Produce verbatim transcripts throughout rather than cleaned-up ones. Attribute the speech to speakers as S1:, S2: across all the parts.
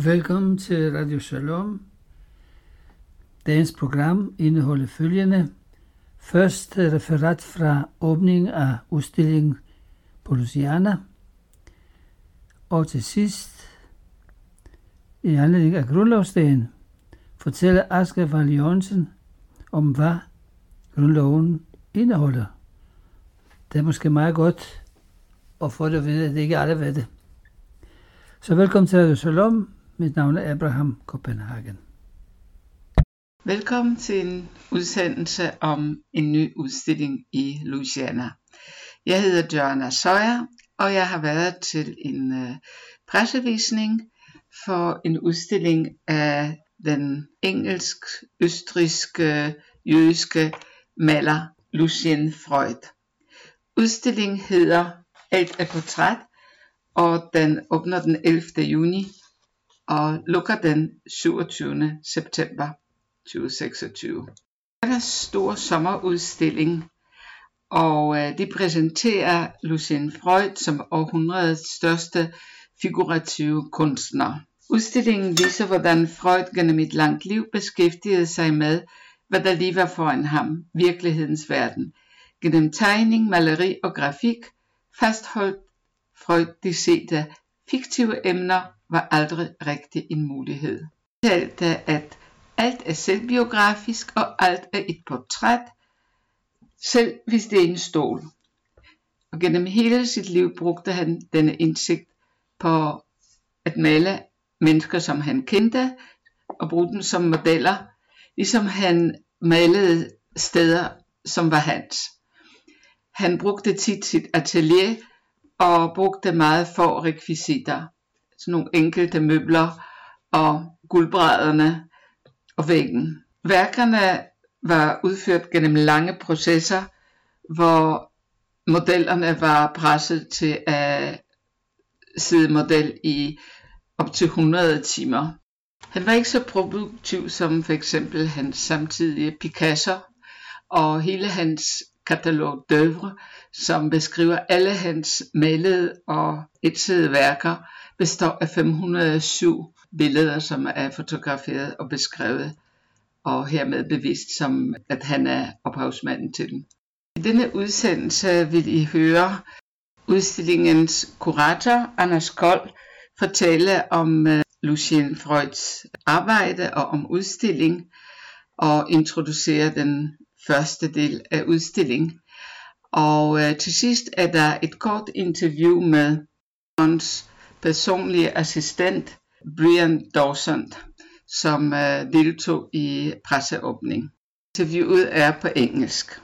S1: Velkommen til Radio Shalom. Dagens program indeholder følgende. Først referat fra åbningen af udstillingen på Louisiana. Og til sidst, i anledning af grundlovsdagen, fortæller Asger Vall Jørgensen om, hvad grundloven indeholder. Det er måske meget godt at få det at vide, at det ikke alle ved det. Så velkommen til Radio Shalom. Mit navn er Abraham Copenhagen.
S2: Velkommen til en udsendelse om en ny udstilling i Louisiana. Jeg hedder Joanna Sawyer, og jeg har været til en uh, pressevisning for en udstilling af den engelsk-østrigske jødiske maler Lucien Freud. Udstillingen hedder Alt er portræt, og den åbner den ellevte juni og lukker den syvogtyvende september tyve seksogtyve. Det er en stor sommerudstilling, og de præsenterer Lucien Freud som århundredets største figurative kunstner. Udstillingen viser, hvordan Freud gennem et langt liv beskæftigede sig med, hvad der lige var foran ham, virkelighedens verden. Gennem tegning, maleri og grafik fastholdt Freud de sete fiktive emner var aldrig rigtig en mulighed. Han talte, at alt er selvbiografisk, og alt er et portræt, selv hvis det er en stol. Og gennem hele sit liv brugte han denne indsigt på at male mennesker, som han kendte, og bruge dem som modeller, ligesom han malede steder, som var hans. Han brugte tit sit atelier, og brugte meget få rekvisitter. Sådan nogle enkelte møbler og guldbrædderne og væggen. Værkerne var udført gennem lange processer, hvor modellerne var presset til at sidde model i op til hundrede timer. Han var ikke så produktiv som for eksempel hans samtidige Picasso, og hele hans katalog d'œuvre, som beskriver alle hans malede og etsede værker, består af fem hundrede og syv billeder, som er fotograferet og beskrevet, og hermed bevist som, at han er ophavsmanden til dem. I denne udsendelse vil I høre udstillingens kurator, Anders Kold, fortælle om Lucien Freuds arbejde og om udstilling, og introducere den første del af udstillingen. Og øh, til sidst er der et kort interview med hans personlige assistent, Brian Dawson, som øh, deltog i presseåbning. Interviewet er på engelsk.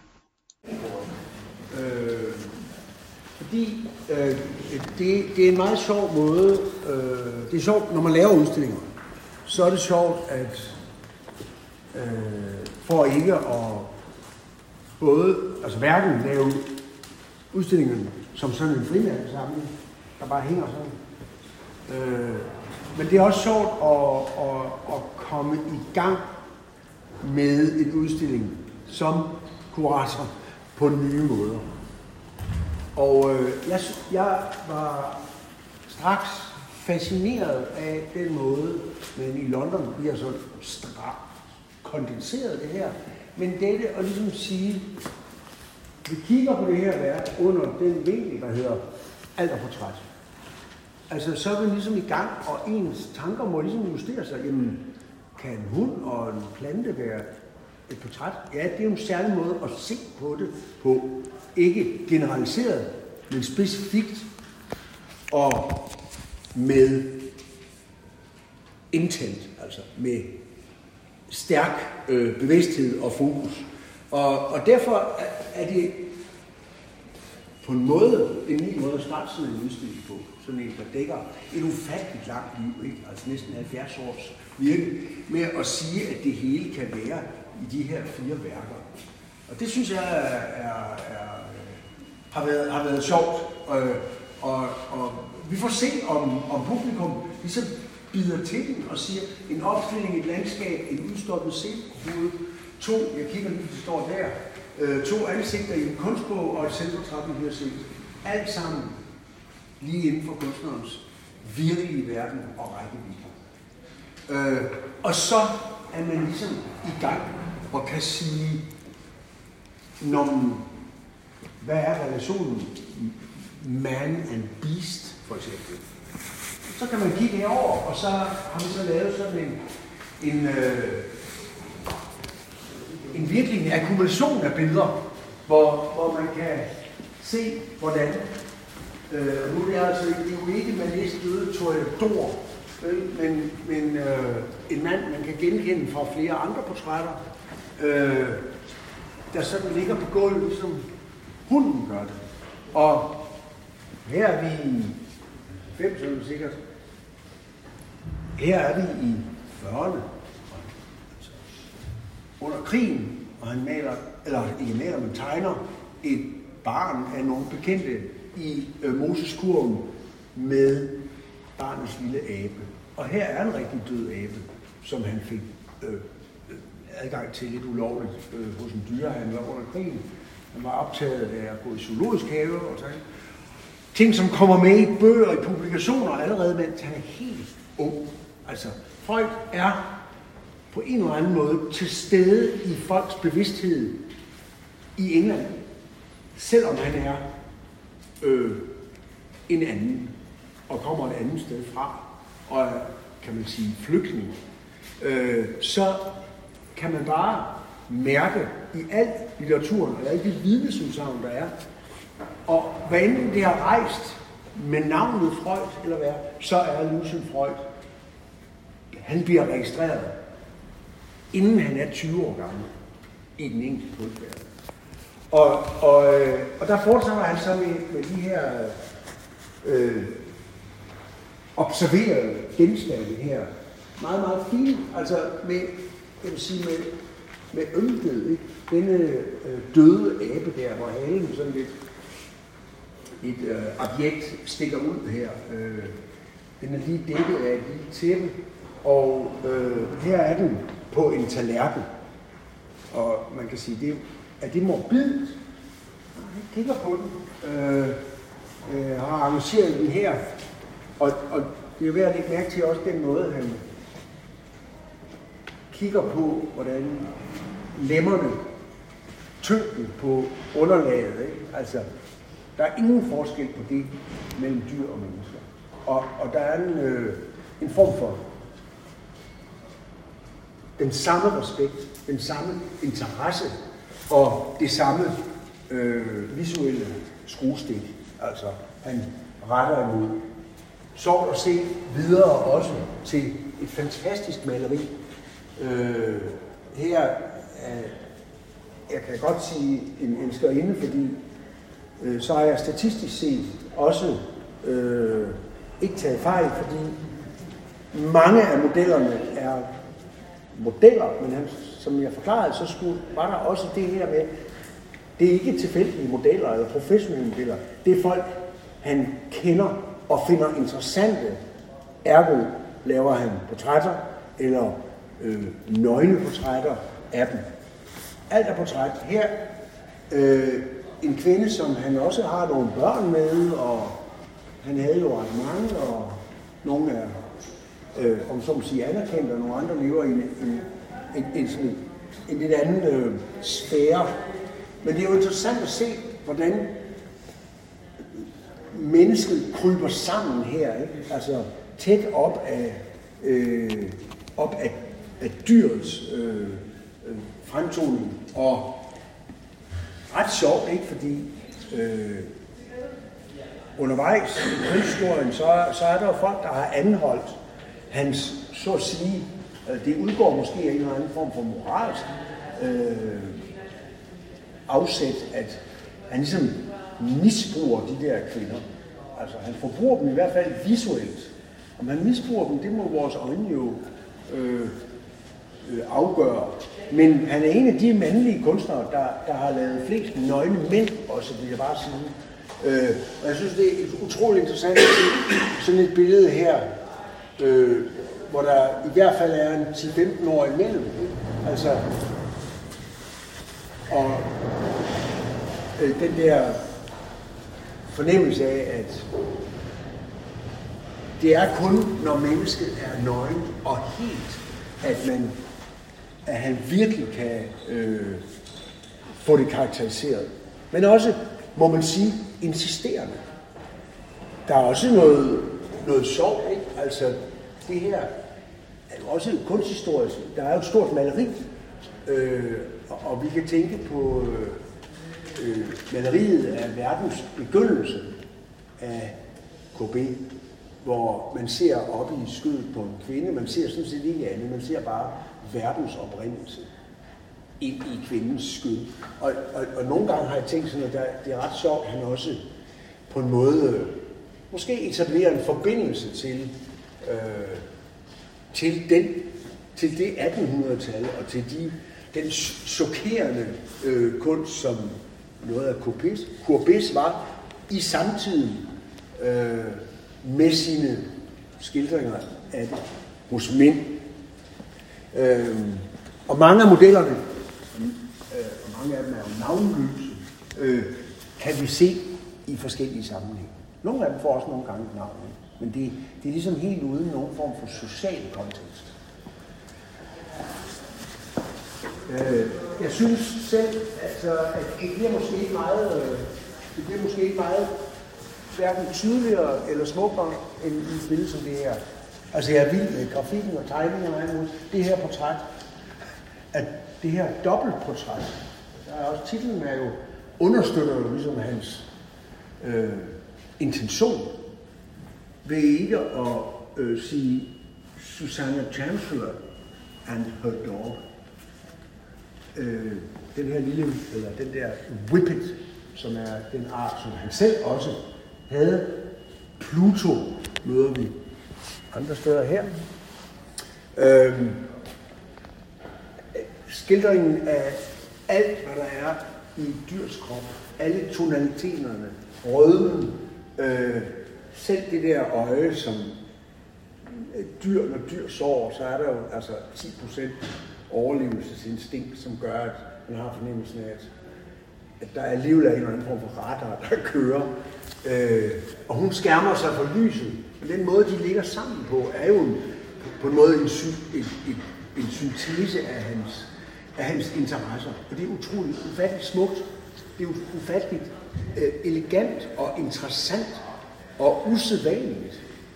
S3: Øh, fordi øh, det, det er en meget sjov måde. Øh, det er sjovt, når man laver udstillinger, så er det sjovt, at øh, for ikke at både, altså hverken lave udstillingen som sådan en frimærkesamling, der bare hænger sådan. Øh, men det er også sjovt at, at, at komme i gang med en udstilling som kurator på nye måder. Og øh, jeg, jeg var straks fascineret af den måde, men i London bliver så strakt kondenseret det her. Men dette at ligesom sige, vi kigger på det her værk under den vinkel, der hedder alt er portræt. Altså så er vi ligesom i gang, og ens tanker må ligesom justere sig. Jamen, kan en hund og en plante være et portræt? Ja, det er jo en særlig måde at se på det på. Ikke generaliseret, men specifikt og med intent, altså med stærk øh, bevidsthed og fokus. Og, og derfor er det på en måde, en ny måde at starte sådan en udstilling på. Sådan en, der dækker et ufatteligt langt liv, ikke? Altså næsten halvfjerds års virke, med at sige, at det hele kan være i de her fire værker. Og det synes jeg er, er, er, har, været, har været sjovt. Og, og, og vi får se, om, om publikum ligesom bider til den og siger, en opstilling, et landskab, en udstoppet scenehoved, to, jeg kigger lige, det står der, øh, to ansigter i en kunstbog og et selvportræt, vi har set. Alt sammen lige inden for kunstnerens virkelige verden og rækkevidde. Øh, og så er man ligesom i gang og kan sige, når, hvad er relationen man and beast, for eksempel. Så kan man kigge herover, og så har vi så lavet sådan en, en, øh, en virkelig en akkumulation af billeder, hvor, hvor man kan se, hvordan. Øh, nu er det altså det er jo ikke med næste døde Toreador, men, men øh, en mand, man kan genkende fra flere andre portrætter, øh, der sådan ligger på gulvet, ligesom hunden gør det. Og her er vi i halvfemserne sikkert. Her er vi i fyrrerne. Under krigen, og han maler, eller ikke maler, men tegner et barn af nogle bekendte i øh, Moses-kurven med barnets lille abe. Og her er en rigtig død abe, som han fik øh, adgang til lidt ulovligt øh, hos en dyrehandler under krigen. Han var optaget af at gå i zoologisk have og sådan. Ting, som kommer med i bøger og i publikationer allerede, mens han er helt ung. Altså, Freud er på en eller anden måde til stede i folks bevidsthed i England, selvom han er øh, en anden og kommer et andet sted fra, og er, kan man sige, flygtning. Øh, så kan man bare mærke i al litteraturen og alle de vidnesudsagn, der er, og hvad enten det har rejst med navnet Freud eller hvad, så er Lucian Freud, han bliver registreret, inden han er tyve år gammel, i den enkelte kunstverden. Og, og, og der fortsætter han så med, med de her øh, observerede genstande her. Meget, meget fint. Altså med, jeg vil sige, med, med ømhed, ikke? Denne øh, døde abe der, hvor halen sådan lidt et øh, objekt stikker ud her. Øh, den er lige dækket af et lille tæppe, og øh, her er den på en tallerken. Og man kan sige, det er det morbidt. Jeg kigger på den. Øh, øh, har arrangeret den her. Og, og det er værd at lægge mærke til også den måde, han kigger på, hvordan lemmerne, tyngden på underlaget, ikke? Altså, der er ingen forskel på det mellem dyr og mennesker. Og, og der er en, øh, en form for den samme respekt, den samme interesse og det samme øh, visuelle skruestik. Altså, han retter imod. Sjovt at se videre også til et fantastisk maleri. Øh, her, øh, jeg kan godt sige en, en størrende, fordi øh, så har jeg statistisk set også øh, ikke taget fejl, fordi mange af modellerne er modeller, men han, som jeg forklarede, så skulle, var der også det her med, det er ikke tilfældige modeller eller professionelle modeller, det er folk, han kender og finder interessante. Ergo laver han portrætter eller øh, nøgleportrætter af dem. Alt er portræt. Her øh, en kvinde, som han også har nogle børn med, og han havde jo ret mange, og nogle er, øh, om så må sige, anerkendt, og nogle andre lever i en, en, en, en, en, en lidt anden øh, sfære. Men det er jo interessant at se, hvordan mennesket kryber sammen her, ikke? Altså tæt op af, øh, op af, af dyrets øh, øh, fremtoning. Og ret sjovt, ikke? Fordi øh, undervejs i krigshistorien, så, så er der jo folk, der har anholdt hans, så at sige, øh, det udgår måske af en eller anden form for moralsk øh, afsæt, at han ligesom misbruger de der kvinder. Altså, han forbruger dem i hvert fald visuelt. Om han misbruger dem, det må vores øjne jo øh, øh, afgøre. Men han er en af de mandlige kunstnere, der, der har lavet flest nøgne mænd, også vil jeg bare sige. Øh, og jeg synes, det er utroligt interessant at se sådan et billede her, øh, hvor der i hvert fald er en ti til femten år imellem. Altså, og øh, den der fornemmelse af, at det er kun, når mennesket er nøgen og helt, at, man, at han virkelig kan øh, få det karakteriseret. Men også, må man sige, insisterende. Der er også noget, noget sjovt, ikke? Altså, det her er jo også kunsthistorisk. Der er jo et stort maleri, øh, og, og vi kan tænke på øh, maleriet af verdens begyndelse af K B, hvor man ser op i skødet på en kvinde, man ser sådan set ikke andet, man ser bare verdens oprindelse ind i kvindens skød. Og, og, og nogle gange har jeg tænkt sådan, at der, det er ret sjovt, at han også på en måde måske etablerer en forbindelse til, øh, til, den, til det attenhundredetal og til de, den chokerende øh, kunst, som noget af Courbets var i samtiden øh, med sine skildringer af det hos mænd. Øh, og mange af modellerne, øh, og mange af dem er jo navnløse, øh, kan vi se i forskellige sammenhænge. Nogle af dem får også nogle gange navn, men det, det er ligesom helt uden nogen form for social kontekst. Øh, jeg synes selv, altså, at det bliver måske ikke meget, øh, det bliver måske ikke meget hverken tydeligere eller smukkere end i et billede som det her. Altså jeg er vild med grafikken og tegningen og andet. Det her portræt, at det her dobbeltportræt, der er også titlen er jo, understøtter jo ligesom hans øh, intention ved ikke at øh, sige Susanna Chancellor and her dog. Øh, den her lille, eller den der whippet, som er den art, som han selv også havde. Pluto møder vi andre steder her. Øh, skildringen af alt, hvad der er i dyrs krop, alle tonaliteterne, rødmen, øh, selv det der øje, som dyr, når dyr sover, så er der jo altså ti procent overlevelsesinstinkt, som gør, at man har fornemmelsen af, at, at der er alligevel en eller anden form for radar, der kører. Øh, og hun skærmer sig for lyset. Men den måde, de ligger sammen på, er jo en, på en måde en, sy, en, en, en syntese af hans, af hans interesser. Og det er utroligt ufatteligt smukt. Det er ufatteligt øh, elegant og interessant og usædvanligt.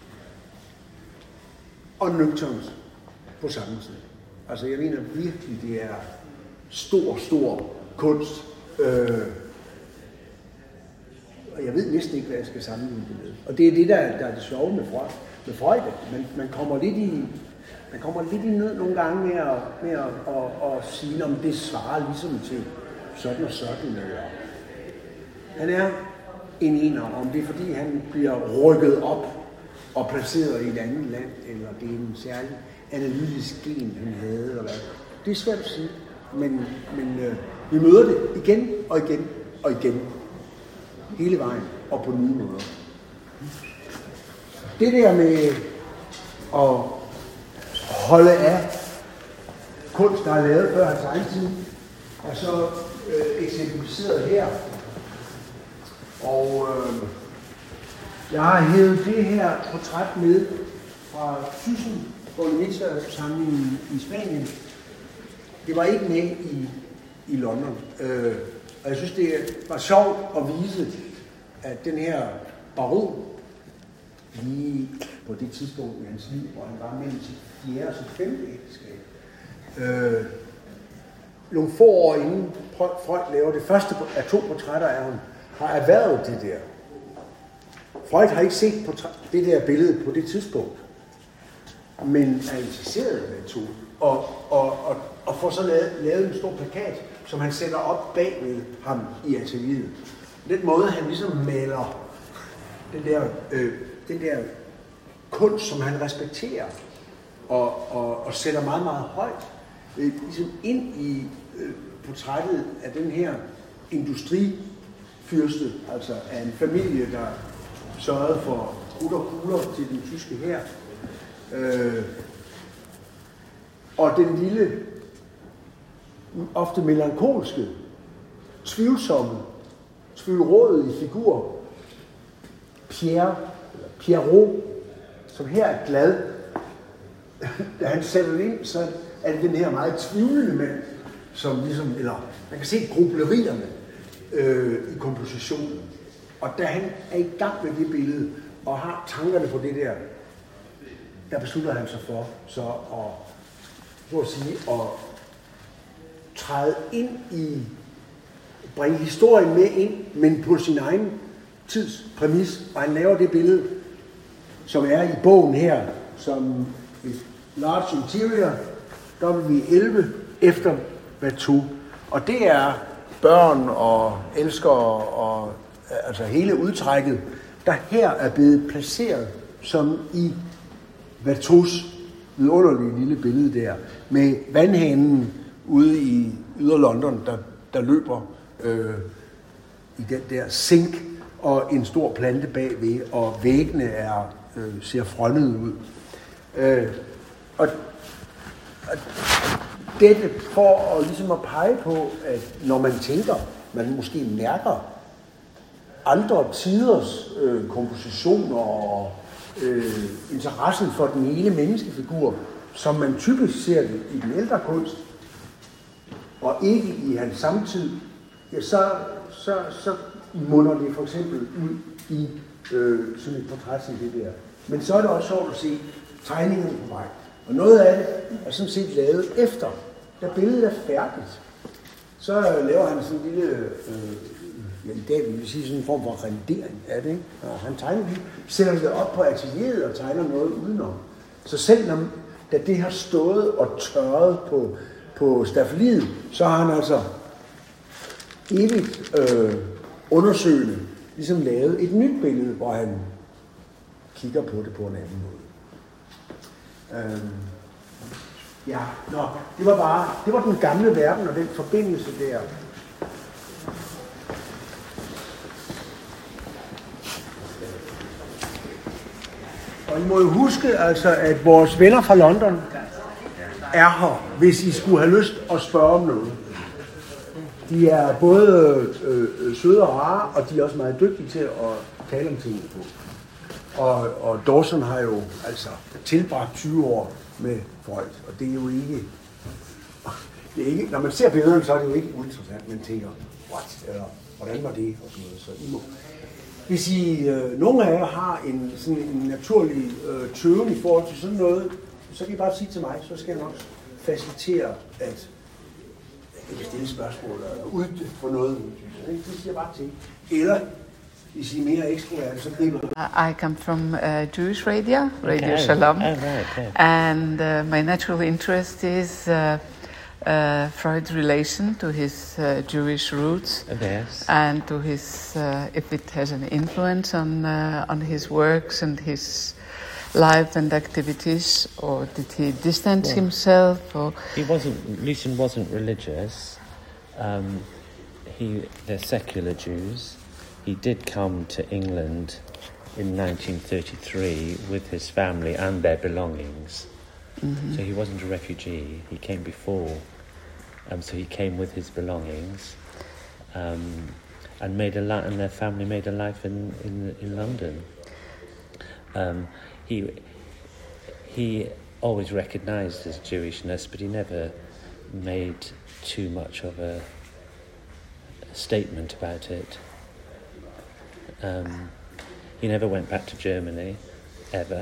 S3: Og nøgternt på samme tid. Altså jeg mener virkelig, det er stor, stor kunst. Øh, og jeg ved næsten ikke, hvad jeg skal sammenligne det med. Og det er det, der, der er det sjove med Freud. Med Freud. Man, man kommer lidt i, man kommer lidt i nød nogle gange med at, med at, at, at sige, om det svarer ligesom til sådan og sådan. Eller. Han er en ener, om det er fordi, han bliver rykket op og placeret i et andet land, eller det er en særlig analytisk gen, han havde, eller hvad. Det er svært at sige, men, men øh, vi møder det igen og igen og igen. Hele vejen og på nye måder. Det der med at holde af kunst, der er lavet før hans egen tid, er så øh, eksemplificeret her. Og øh, jeg har hævet det her portræt med fra Thyssen Bonavista-samlingen i Spanien. Det var ikke med i, i London. Øh, og jeg synes, det var sjovt at vise, at den her baron, lige på det tidspunkt i hans liv, hvor han var mellem sit fjerde og sit femte ægteskab, øh, nogle få år inden Freud laver det første af to portrætter af ham, har erhvervet det der. Freud har ikke set det der billede på det tidspunkt, men er interesseret i det to, og, og, og, og får så lavet, lavet en stor plakat, som han sætter op bag ved ham i atelieret. Den måde, han ligesom maler den der, øh, den der kunst, som han respekterer, og, og, og sætter meget, meget højt, øh, ligesom ind i øh, portrættet af den her industrifyrste, altså af en familie, der sørgede for krudt og kugler til den tyske hær. Øh, og den lille, ofte melankolske, tvivlsomme, tvivlrådige figur, Pierre, eller Pierrot, som her er glad. Da han sætter det ind, så er det den her meget tvivlende mand, som ligesom, eller man kan se grublerierne øh, i kompositionen. Og da han er i gang med det billede, og har tankerne på det der, der beslutter han sig for så at, så at sige, at træde ind i, bringe historien med ind, men på sin egen tids præmis. Og han laver det billede, som er i bogen her, som et large interior, W elleve, efter Watteau. Og det er børn og elskere og altså hele udtrækket, der her er blevet placeret som i Watteaus vidunderlige lille billede der, med vandhanen ude i yder London, der, der løber øh, i den der sink, og en stor plante bagved, og væggene er, øh, ser frønnede ud. Øh, og, og dette for at, ligesom at pege på, at når man tænker, man måske mærker andre tiders øh, kompositioner og øh, interessen for den hele menneskefigur, som man typisk ser det i den ældre kunst, og ikke i hans samtid, ja, så, så, så munder det for eksempel ud i øh, sådan et portræt som det der. Men så er det også sjovt at se tegningerne på vej. Og noget af det er sådan set lavet efter, da billedet er færdigt. Så laver han sådan en lille, øh, ja, i dag vil vi sige sådan en form for rendering af det, ikke? Og han tegner det, sætter det op på atelieret og tegner noget udenom. Så selv når, da det har stået og tørret på, på staffeliet, så har han altså evigt øh, undersøgende ligesom lavet et nyt billede, hvor han kigger på det på en anden måde. Øhm, ja, nå, det var bare, det var den gamle verden og den forbindelse der. Og I må jo huske, altså, at vores venner fra London er her, hvis I skulle have lyst at spørge om noget. De er både øh, søde og rare, og de er også meget dygtige til at tale om tingene på. Og, og Dawson har jo altså tilbragt tyve år med Freud, og det er jo ikke, det er ikke, når man ser billederne, så er det jo ikke uinteressant, man tænker, what, eller hvordan var det, og sådan noget, så I må. Hvis I, øh, nogle af jer har en, sådan en naturlig øh, tøven i forhold til sådan noget, så kan I bare sige til mig, så skal jeg nok facilitere, at jeg kan stille spørgsmål eller uddybe for noget. Det siger jeg bare til. Eller hvis I er mere ekstroverte, så griber det.
S2: I come from uh, Jewish radio, Radio
S4: Okay.
S2: Shalom,
S4: Oh, right, okay.
S2: and uh, my natural interest is uh, uh, Freud's relation to his uh, Jewish roots,
S4: Oh, yes.
S2: and to his, uh, if it has an influence on uh, on his works and his life and activities, or did he distance
S4: Yeah.
S2: himself? Or
S4: He wasn't. Lucian wasn't religious. Um, he, they're secular Jews. He did come to England in nineteen thirty-three with his family and their belongings.
S2: Mhm.
S4: So he wasn't a refugee. He came before, um, so he came with his belongings, um, and made a li- and their family made a life in in, in London. Um, he he always recognised his Jewishness, but he never made too much of a, a statement about it. Um, he never went back to Germany, ever.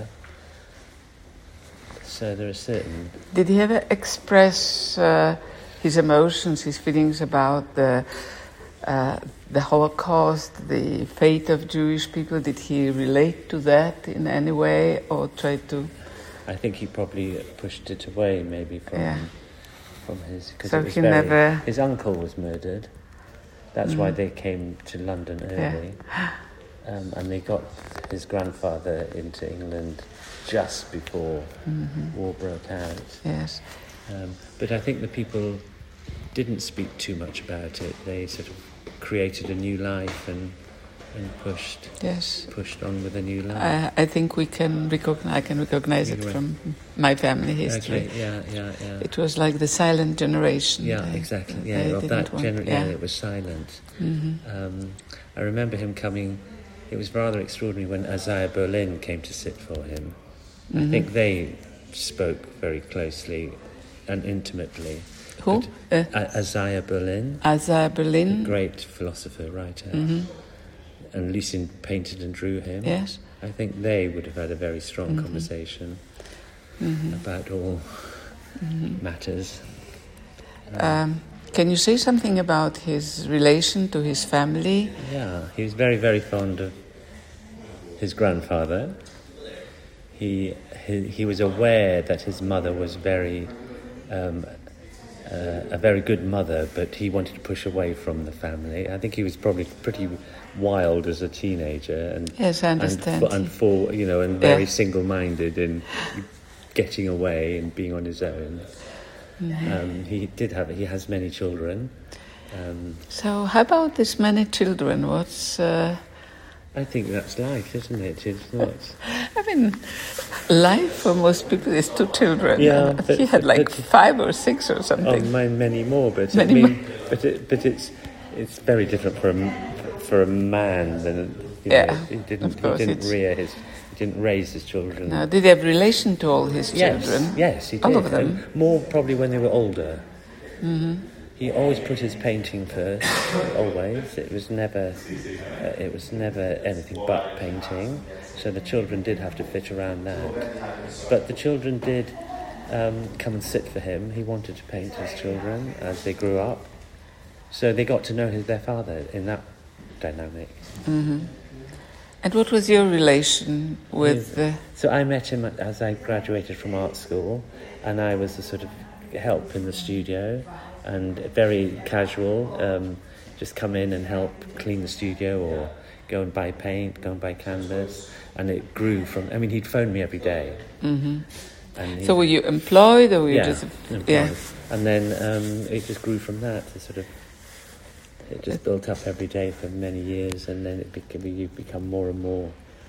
S4: So there are certain...
S2: did he ever express uh, his emotions, his feelings about the uh, the Holocaust, the fate of Jewish people? Did he relate to that in any way, or try to?
S4: I think he probably pushed it away, maybe from
S2: Yeah.
S4: from his... Because
S2: So
S4: it was
S2: he
S4: very,
S2: never-
S4: his uncle was murdered. That's why
S2: Mm.
S4: they came to London early. Um, and they got his grandfather into England just before
S2: Mhm.
S4: war broke out.
S2: Yes.
S4: Um, but I think the people didn't speak too much about it. They sort of created a new life and and pushed
S2: Yes.
S4: pushed on with a new life.
S2: I, I think we can recognize. I can recognize it
S4: You're
S2: from my family history.
S4: Okay, yeah, yeah, yeah.
S2: It was like the silent generation.
S4: Yeah,
S2: They-
S4: exactly.
S2: they
S4: Yeah, of
S2: didn't
S4: that
S2: want-
S4: generation,
S2: yeah.
S4: yeah, it was silent.
S2: Mhm.
S4: Um, I remember him coming. It was rather extraordinary when Isaiah Berlin came to sit for him, Mm-hmm. I think they spoke very closely and intimately.
S2: Who? Uh,
S4: Isaiah Berlin.
S2: Isaiah Berlin.
S4: A great philosopher, writer.
S2: Mm-hmm.
S4: And Lucien painted and drew him.
S2: Yes.
S4: I think they would have had a very strong
S2: mm-hmm.
S4: conversation
S2: mm-hmm.
S4: about all mm-hmm. matters.
S2: Um, um, can you say something about his relation to his family?
S4: Yeah, he was very, very fond of his grandfather. He he, he was aware that his mother was very um, uh, a very good mother, but he wanted to push away from the family. I think he was probably pretty wild as a teenager, and
S2: yes, I understand.
S4: and, and for you know, and very yeah. single-minded in getting away and being on his own. Mm-hmm. Um, he did have he has many children. Um,
S2: so, how about this many children? What's uh...
S4: I think that's life, isn't it? It's not.
S2: I mean, life for most people is two children.
S4: Yeah,
S2: but, he had like
S4: but,
S2: five or six or something.
S4: Oh, many, many more. But
S2: many
S4: I mean,
S2: more.
S4: but it, but it's it's very different for a for a man than you
S2: yeah.
S4: know, he didn't
S2: of course
S4: he didn't
S2: it's...
S4: rear his he didn't raise his children.
S2: No, did he have relation to all his
S4: yes,
S2: children?
S4: Yes, he did.
S2: All of them.
S4: And more probably when they were older.
S2: Mm-hmm.
S4: He always put his painting first. Always, it was never, uh, it was never anything but painting. So the children did have to fit around that. But the children did um, come and sit for him. He wanted to paint his children as they grew up. So they got to know his, their father in that dynamic.
S2: Mm-hmm. And what was your relation with?
S4: Uh... So I met him as I graduated from art school, and I was the sort of help in the studio. And very casual, um, just come in and help clean the studio or go and buy paint, go and buy canvas. And it grew from, I mean, he'd phone me every day.
S2: Mm-hmm. And so were you employed or were you
S4: yeah,
S2: just...
S4: employed.
S2: Yeah,
S4: and then um, it just grew from that. It sort of, it just built up every day for many years, and then it became, you've become more and more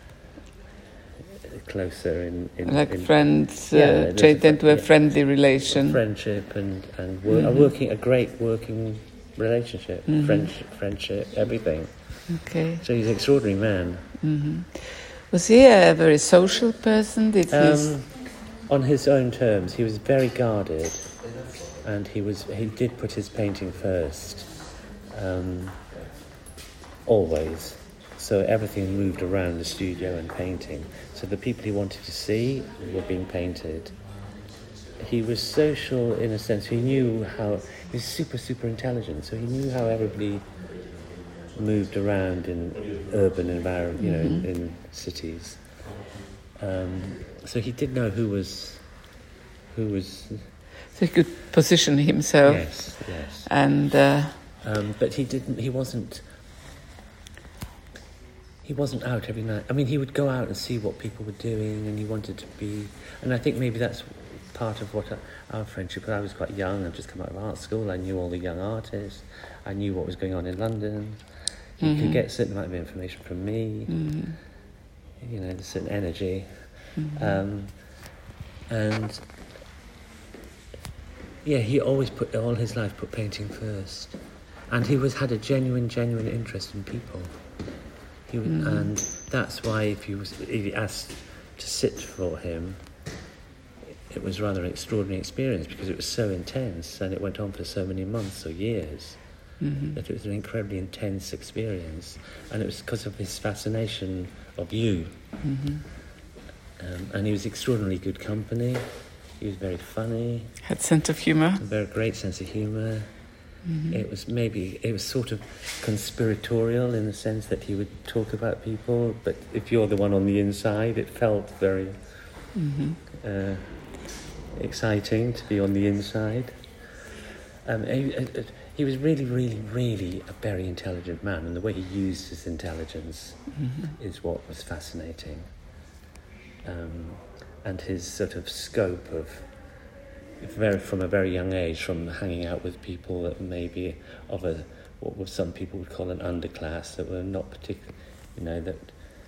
S4: closer in, in
S2: like
S4: in,
S2: friends,
S4: yeah,
S2: uh, changed into a
S4: yeah,
S2: friendly relation,
S4: a friendship, and and wor-
S2: mm-hmm.
S4: a working a great working relationship, mm-hmm. friendship, friendship, everything.
S2: Okay.
S4: So he's an extraordinary man.
S2: Mm-hmm. Was he a very social person? Did
S4: um, on his own terms, he was very guarded, and he was he did put his painting first, um, always. So everything moved around the studio and painting. So the people he wanted to see were being painted. He was social in a sense. He knew how... He was super, super intelligent. So he knew how everybody moved around in urban environment, you know, mm-hmm. in, in cities. Um, so he did know who was... Who was...
S2: So he could position himself.
S4: Yes, yes.
S2: And... Uh,
S4: um, but he didn't... He wasn't... He wasn't out every night. I mean, he would go out and see what people were doing, and he wanted to be... And I think maybe that's part of what our friendship... I was quite young. I'd just come out of art school. I knew all the young artists. I knew what was going on in London. He mm-hmm. could get a certain amount of information from me. Mm-hmm. You know, a certain energy. Mm-hmm. Um, and... Yeah, he always put... All his life put painting first. And he was had a genuine, genuine interest in people. He was, mm. And that's why if he was if he asked to sit for him, it was rather an extraordinary experience because it was so intense and it went on for so many months or years mm-hmm. that it was an incredibly intense experience. And it was because of his fascination of you. Mm-hmm. Um, and he was extraordinarily good company. He was very funny.
S2: Had sense of humour.
S4: A very great sense of humour. Mm-hmm. It was maybe, it was sort of conspiratorial in the sense that he would talk about people, but if you're the one on the inside, it felt very mm-hmm. uh, exciting to be on the inside. Um, he, uh, he was really, really, really a very intelligent man, and the way he used his intelligence mm-hmm. is what was fascinating. Um, and his sort of scope of Very, from a very young age, from hanging out with people that maybe of a what some people would call an underclass, that were not particular, you know, that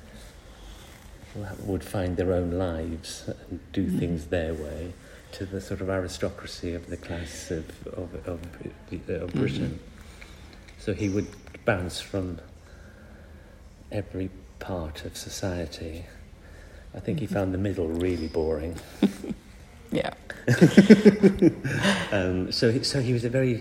S4: would find their own lives and do mm-hmm. things their way, to the sort of aristocracy of the class of of, of, of Britain. Mm-hmm. So he would bounce from every part of society. I think he found the middle really boring.
S2: Yeah.
S4: um, so, he, so he was a very,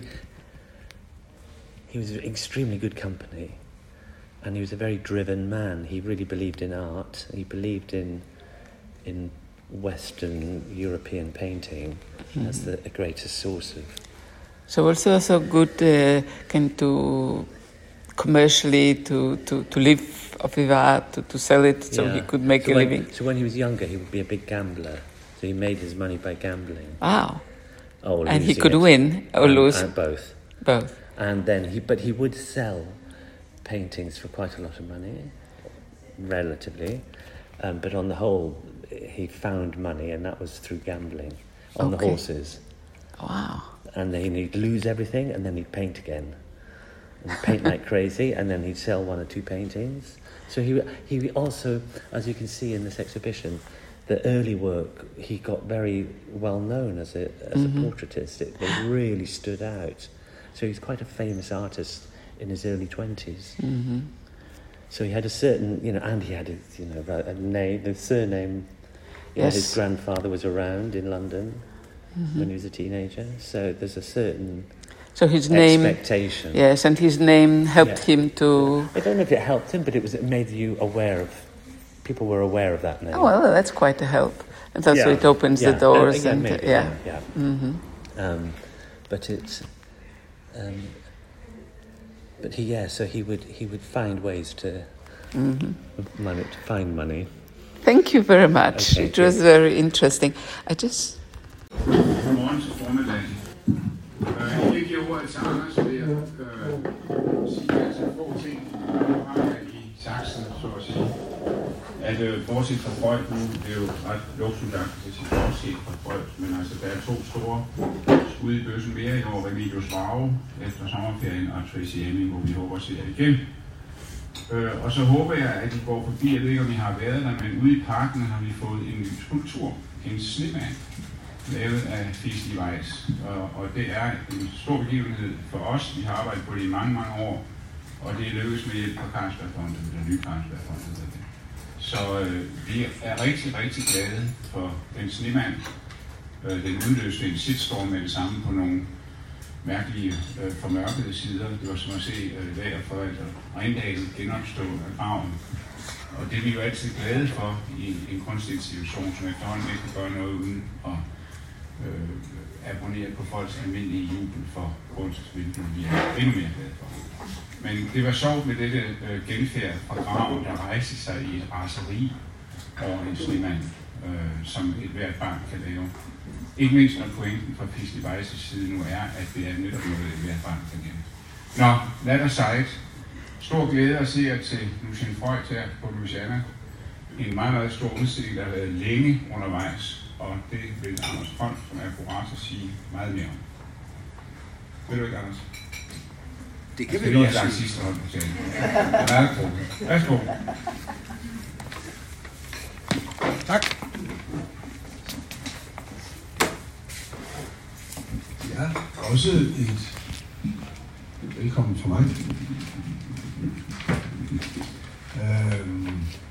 S4: he was extremely good company, and he was a very driven man. He really believed in art. He believed in, in Western European painting mm-hmm. as the, the greatest source of.
S2: So also, also good uh, kind to commercially to, to, to live off his art, to, to sell it, so yeah. he could make
S4: so
S2: a
S4: when,
S2: living.
S4: So when he was younger, he would be a big gambler. So he made his money by gambling.
S2: Wow.
S4: Oh,
S2: and he could
S4: it.
S2: win or
S4: and,
S2: lose.
S4: And both.
S2: Both.
S4: And then he, but he would sell paintings for quite a lot of money, relatively. Um, but on the whole, he found money, and that was through gambling on okay. the horses.
S2: Wow.
S4: And then he'd lose everything, and then he'd paint again. And he'd paint like crazy, and then he'd sell one or two paintings. So he he also, as you can see in this exhibition, the early work, he got very well known as a as mm-hmm. a portraitist. It, it really stood out. So he's quite a famous artist in his early twenties.
S2: Mm-hmm.
S4: So he had a certain, you know, and he had his, you know, a name, the surname. You
S2: yes.
S4: know, his grandfather was around in London
S2: mm-hmm.
S4: when he was a teenager. So there's a certain
S2: so his name,
S4: expectation.
S2: Yes, and his name helped
S4: yeah.
S2: him to.
S4: I don't know if it helped him, but it was it made you aware of. People were aware of that name.
S2: Oh well, that's quite a help, and also yeah. it opens
S4: yeah.
S2: the doors
S4: uh, yeah,
S2: and
S4: maybe,
S2: uh, yeah.
S4: yeah. yeah.
S2: Mm-hmm.
S4: Um, but it's. Um, but he yeah, so he would he would find ways to.
S2: Mm-hmm.
S4: Money to find money.
S2: Thank you very much.
S4: Okay,
S2: it was very interesting. I just.
S5: Godmorgen til formiddagen. Jeg giver ordet til Anders ved at øh, sige altså få ting, nu har jeg i saksen, så at sige. At øh, bortset fra Freud, nu det er jo ret luksusagtigt at sige bortset fra Freud, men altså der er to store skud i bøssen mere i år, Remedios Varo efter sommerferien og Tracy Emin, hvor vi håber at se jer igen. Øh, og så håber jeg, at I går forbi, jeg ved ikke om I har været der, men ude i parken har vi fået en ny skulptur, en snemand, lavet af Fiesli Weiss. Og, og det er en stor begivenhed for os. Vi har arbejdet på det i mange, mange år, og det er lykkedes med hjælp fra Carlsbergfondet, den nye Carlsbergfondet. Så øh, vi er rigtig, rigtig glade for den snemand. Øh, den udløste en shitstorm med det samme på nogle mærkelige øh, formørkede sider. Det var som at se øh, lagerforvalter Rindalen genopstå af graven. Og det er vi jo altid glade for i en kunstinstitution, som efterhånden ikke kan gøre noget uden at øh, abonnere på folks almindelige jubel for kunst, hvilket vi er endnu mere glade for. Men det var sjovt med dette øh, genfærd fra graven, der rejste sig i et raseri over en snemand, øh, som et hvert barn kan lave. Ikke mindst når pointen fra Fiesli Weiss' side nu er, at det er netop noget, et hvert barn kan lave. Nå, lad os sejt. Stor glæde at se jer til Lucien Freud her på Louisiana. En meget, meget stor udstilling, der har været længe undervejs, og det vil Anders Fond, som er kurator, sige meget mere om. Vil du ikke, Anders?
S3: Det kan vi godt sige.
S5: Sidste hold på talen. Det er meget godt. Værsgo.
S3: Tak. Ja, også et velkommen fra mig. Øhm,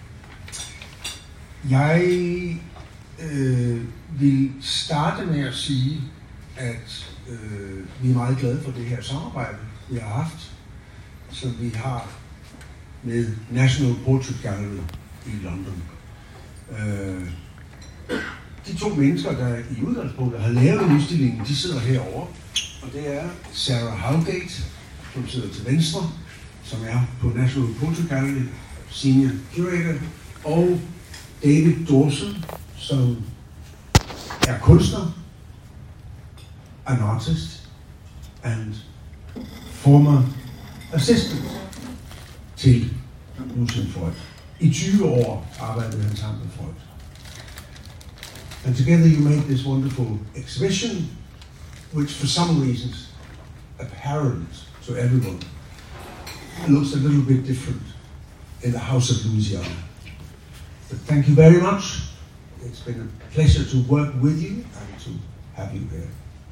S3: jeg øh, vil starte med at sige, at øh, vi er meget glade for det her samarbejde, vi har haft, som vi har med National Portrait Gallery i London. Øh, de to mennesker, der i udgangspunktet har lavet udstillingen, de sidder herovre, og det er Sarah Howgate, som sidder til venstre, som er på National Portrait Gallery, Senior Curator, og David Dawson, som er kunstner, an artist, and former assistant til Lucien Freud. I tyve år arbejdede han sammen med Freud. And together you made this wonderful exhibition, which for some reasons, apparent to everyone, looks a little bit different in the House of Louisiana. But thank you very much. It's been a pleasure to work with you and to have you here.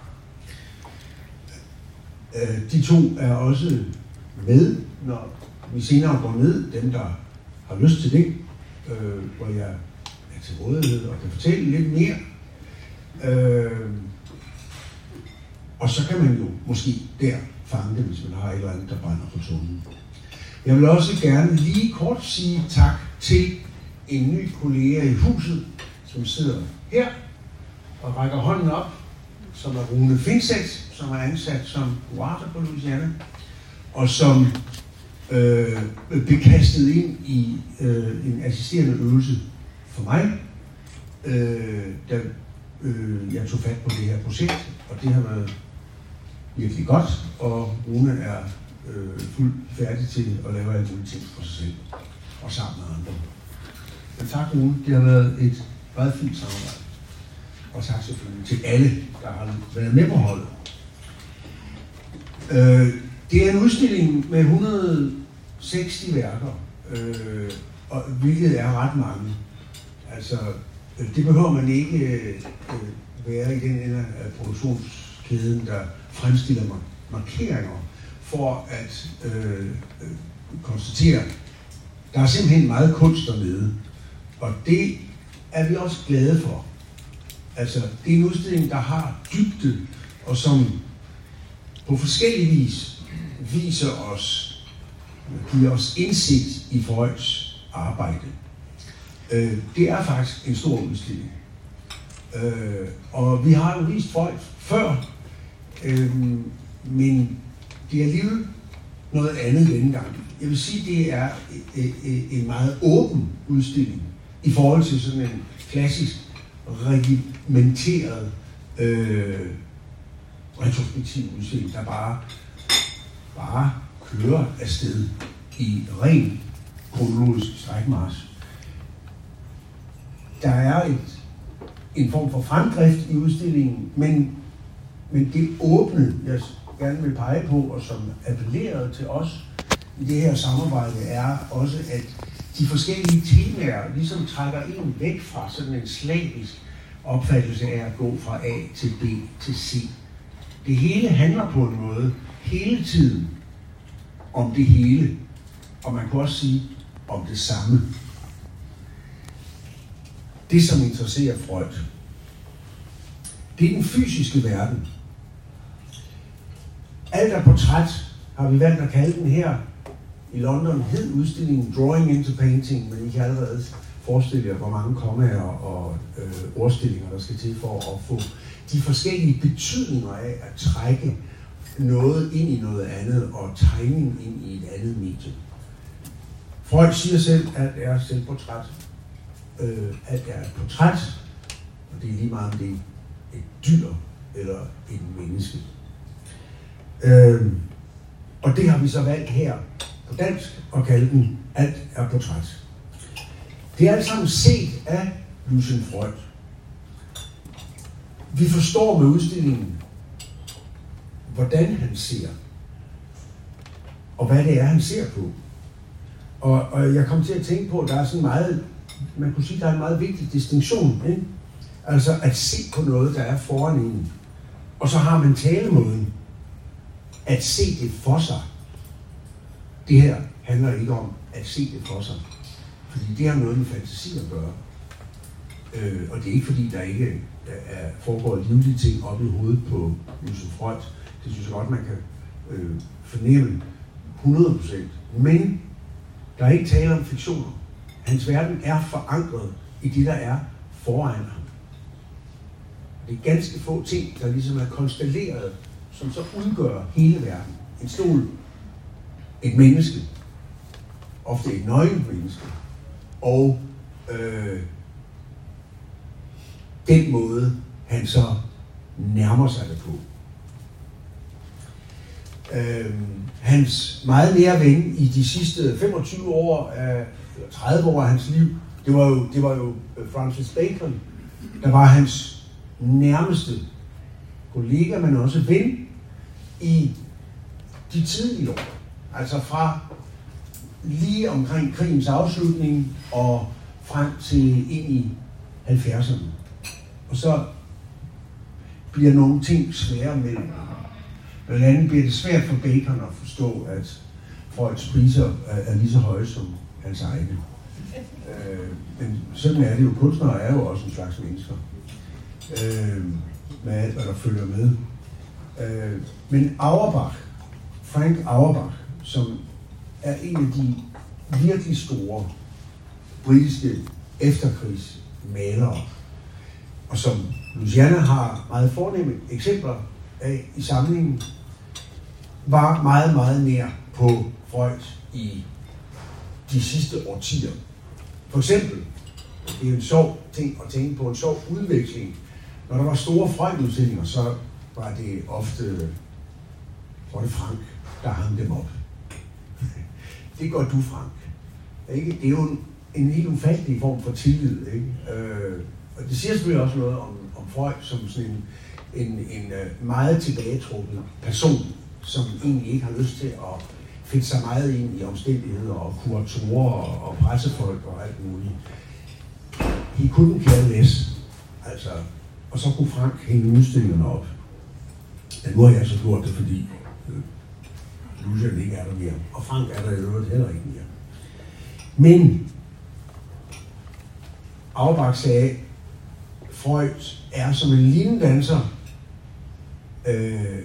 S3: Uh, de to er også med, når vi senere går ned, dem der har lyst til det, uh, hvor jeg er til rådighed og kan fortælle lidt mere. Øh, og så kan man jo måske der fange det, hvis man har et eller andet, der brænder på tungen. Jeg vil også gerne lige kort sige tak til en ny kollega i huset, som sidder her og rækker hånden op, som er Rune Finseth, som er ansat som kurator på Louisiana, og som øh, blev kastet ind i øh, en assisterende øvelse for mig, øh, da øh, jeg tog fat på det her projekt, og det har været virkelig godt, og Rune er øh, fuldt færdig til at lave alle mulige ting for sig selv, og sammen med andre. Men tak Rune, det har været et meget fint samarbejde. Og tak selvfølgelig til alle, der har været med på holdet. Øh, det er en udstilling med et hundrede og seksti værker, øh, og, hvilket er ret mange. Altså, det behøver man ikke øh, være i den ende af produktionskæden, der fremstiller markeringer for at øh, konstatere, der er simpelthen meget kunst dernede. Og det er vi også glade for. Altså, det er en udstilling, der har dybde, og som på forskellige vis viser os, giver os indsigt i Freuds arbejde. Øh, det er faktisk en stor udstilling. Øh, og vi har jo vist Freud før, øh, men det er alligevel noget andet denne gang. Jeg vil sige, det er en meget åben udstilling i forhold til sådan en klassisk regimenteret øh, retrospektiv udstilling, der bare, bare kører afsted i ren kronologisk strækmarch. Der er et, en form for fremdrift i udstillingen, men, men det åbne, jeg gerne vil pege på, og som appellerede til os i det her samarbejde, er også, at de forskellige temaer ligesom trækker en væk fra sådan en slavisk opfattelse af at gå fra A til B til C. Det hele handler på en måde hele tiden om det hele, og man kan også sige om det samme. Det, som interesserer Freud, det er den fysiske verden. Alt er portræt, har vi valgt at kalde den her. I London hed udstillingen Drawing into Painting, men I kan allerede forestille jer, hvor mange kommaer og øh, ordstillinger, der skal til for at få de forskellige betydninger af at trække noget ind i noget andet, og tegning ind i et andet medie. Freud siger selv, at det er selvportræt. Øh, at det er et portræt, og det er lige meget om det er et dyr eller et menneske. Øh, og det har vi så valgt her på dansk og kalde den Alt er portræt. Det er alt sammen set af Lucian Freud. Vi forstår med udstillingen, hvordan han ser, og hvad det er, han ser på. Og, og jeg kom til at tænke på, at der er sådan meget, man kunne sige, der er en meget vigtig distinktion, ikke? Altså at se på noget, der er foran en. Og så har man talemåden at se det for sig. Det her handler ikke om at se det for sig. Fordi det har noget med fantasi at gøre. Øh, og det er ikke fordi, der ikke er, foregår livlige ting oppe i hovedet på Lucian Freud. Det synes jeg godt, man kan øh, fornemme hundrede procent. Men der er ikke tale om fiktioner. Hans verden er forankret i det, der er foran ham. Det er ganske få ting, der ligesom er konstelleret, som så udgør hele verden. En stol, et menneske, ofte et nøgent menneske, og øh, den måde, han så nærmer sig det på. Øh, hans meget nære ven i de sidste femogtyve år, af, eller tredive år af hans liv, det var jo, det var jo Francis Bacon, der var hans nærmeste kollega, men også ven i de tidlige år. Altså fra lige omkring krigens afslutning og frem til ind i halvfjerdserne. Og så bliver nogle ting svære mellem. Blandt andet bliver det svært for Bacon at forstå, at Freuds priser er lige så høje som hans egne. men sådan er det jo. Kunstnere er jo også en slags mennesker. Øh, med alt, hvad der følger med. Øh, men Auerbach, Frank Auerbach, som er en af de virkelig store britiske efterkrigsmalere, og som Louisiana har meget fornemme eksempler af i samlingen, var meget, meget nær på Freud i de sidste årtier. For eksempel, det er jo en sjov ting at tænke på, en sjov udveksling. Når der var store Freud-udstillinger, så var det ofte, var det Frank, der hang dem op. Det gør du, Frank. Ikke? Det er jo en, en helt ufattelig form for tillid. Ikke? Øh, og det siger selvfølgelig også noget om, om Freud som sådan en, en, en meget tilbagetrukket person, som egentlig ikke har lyst til at finde sig meget ind i omstændigheder og kuratorer og, og pressefolk og alt muligt. He couldn't care less. Altså, og så kunne Frank hænge udstillingerne op. Ja, nu har jeg så gjort det, fordi øh, Lucian ikke er der mere. Og Frank er der i øvrigt heller ikke mere. Men Auerbach sagde, Freud er som en lindanser, øh,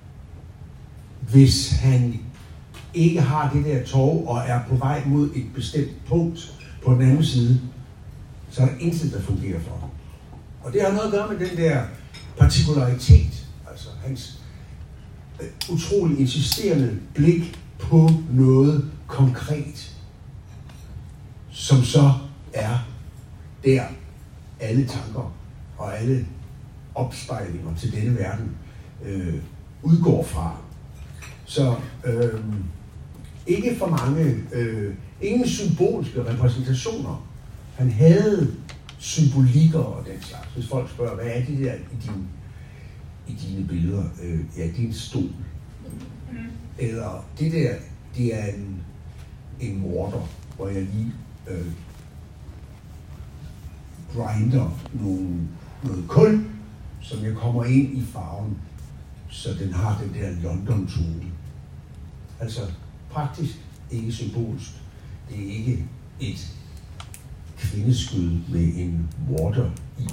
S3: hvis han ikke har det der tog og er på vej mod et bestemt punkt på den anden side, så er der intet, der fungerer for ham. Og det har noget at gøre med den der partikularitet, altså hans øh, utrolig insisterende blik på noget konkret, som så er der alle tanker og alle opspejlinger til denne verden øh, udgår fra. Så øh, ikke for mange, øh, ingen symbolske repræsentationer. Han havde symbolikker og den slags. Hvis folk spørger, hvad er det der i dine, i dine billeder? Øh, ja, det er en stol. Eller det der, det er en, en morter, hvor jeg lige øh, grinder nogle, noget kul, som jeg kommer ind i farven, så den har den der London-tone. Altså praktisk, ikke symbolsk. Det er ikke et kvindeskud med en water i.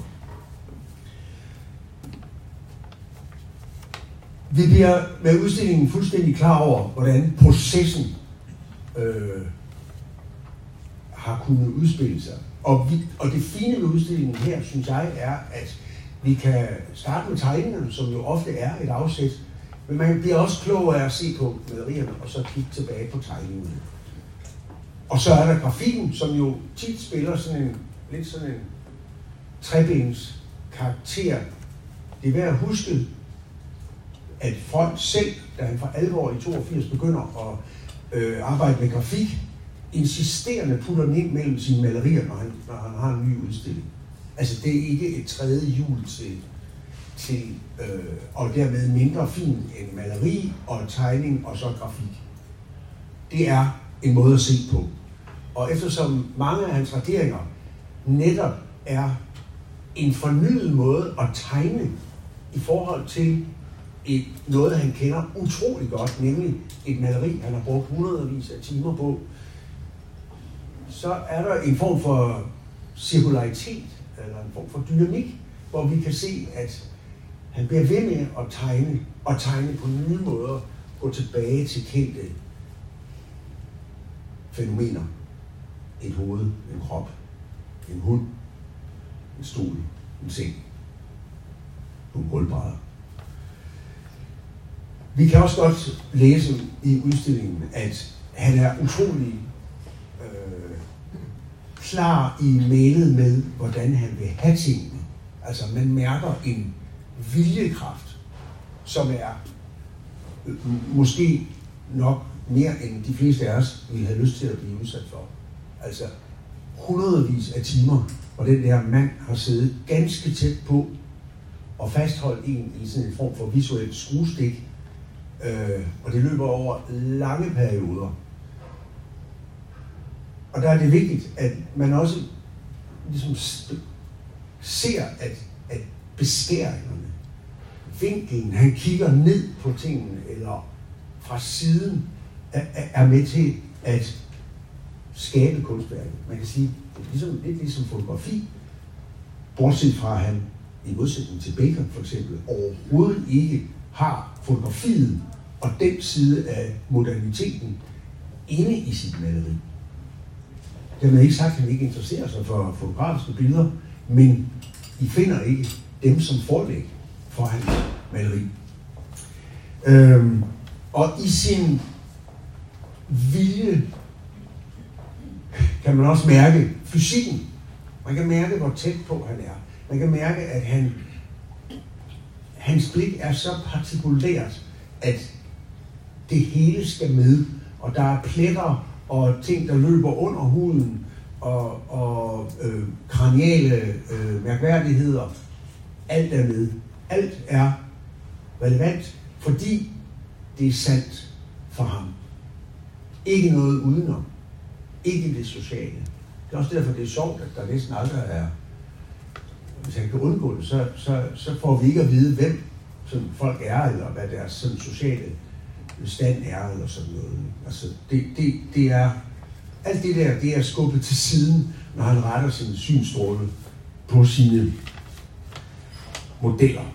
S3: Vi bliver med udstillingen fuldstændig klar over, hvordan processen øh, har kunnet udspille sig. Og, vi, og det fine ved udstillingen her, synes jeg, er, at vi kan starte med tegningerne, som jo ofte er et afsæt, men man bliver også klog af at se på malerierne, og så kigge tilbage på tegningerne. Og så er der grafikken, som jo tit spiller sådan en, lidt sådan en trebens karakter. Det er værd at huske, at Freud selv, da han for alvor i toogfirs begynder at øh, arbejde med grafik, insisterende putter den ind mellem sine malerier, når han, når han har en ny udstilling. Altså det er ikke et tredje hjul til, til øh, og dermed mindre fin end maleri og tegning og så grafik. Det er en måde at se på. Og eftersom mange af hans raderinger netop er en fornyet måde at tegne i forhold til et, noget, han kender utrolig godt, nemlig et maleri, han har brugt hundredvis af timer på, så er der en form for cirkularitet, eller en form for dynamik, hvor vi kan se, at han bliver ved med at tegne, og tegne på nye måder, gå tilbage til kendte fænomener. Et hoved, en krop, en hund, en stol, en seng, nogle gulvbrædder. Vi kan også godt læse i udstillingen, at han er utrolig øh, klar i mailet med, hvordan han vil have tingene. Altså man mærker en viljekraft, som er øh, måske nok mere end de fleste af os ville have lyst til at blive udsat for. Altså hundredvis af timer, hvor den der mand har siddet ganske tæt på og fastholdt en i sådan en form for visuelt skruestik, øh, og det løber over lange perioder. Og der er det vigtigt, at man også ligesom ser, at, at beskæringerne, vinklen, han kigger ned på tingene, eller fra siden, er, er med til at skabe kunstværket. Man kan sige, det er ligesom, lidt ligesom fotografi, bortset fra at han, i modsætning til Bacon for eksempel, overhovedet ikke har fotografiet og den side af moderniteten inde i sit maleri. Det har ikke sagt, at han ikke interesserer sig for fotografiske billeder, men I finder ikke dem som forlæg for hans maleri. Øhm, og i sin vilje kan man også mærke fysikken. Man kan mærke, hvor tæt på han er. Man kan mærke, at han, hans blik er så partikulært, at det hele skal med, og der er pletter og ting, der løber under huden, og, og øh, kraniale øh, mærkværdigheder. Alt er med. Alt er relevant, fordi det er sandt for ham. Ikke noget udenom. Ikke det sociale. Det er også derfor, det er sjovt, at der næsten aldrig er, hvis han kan undgå det, så, så, så får vi ikke at vide, hvem sådan folk er, eller hvad deres sådan sociale stand er, eller sådan noget. Altså, det, det, det er, alt det der, det er skubbet til siden, når han retter sin synstråle på sine modeller.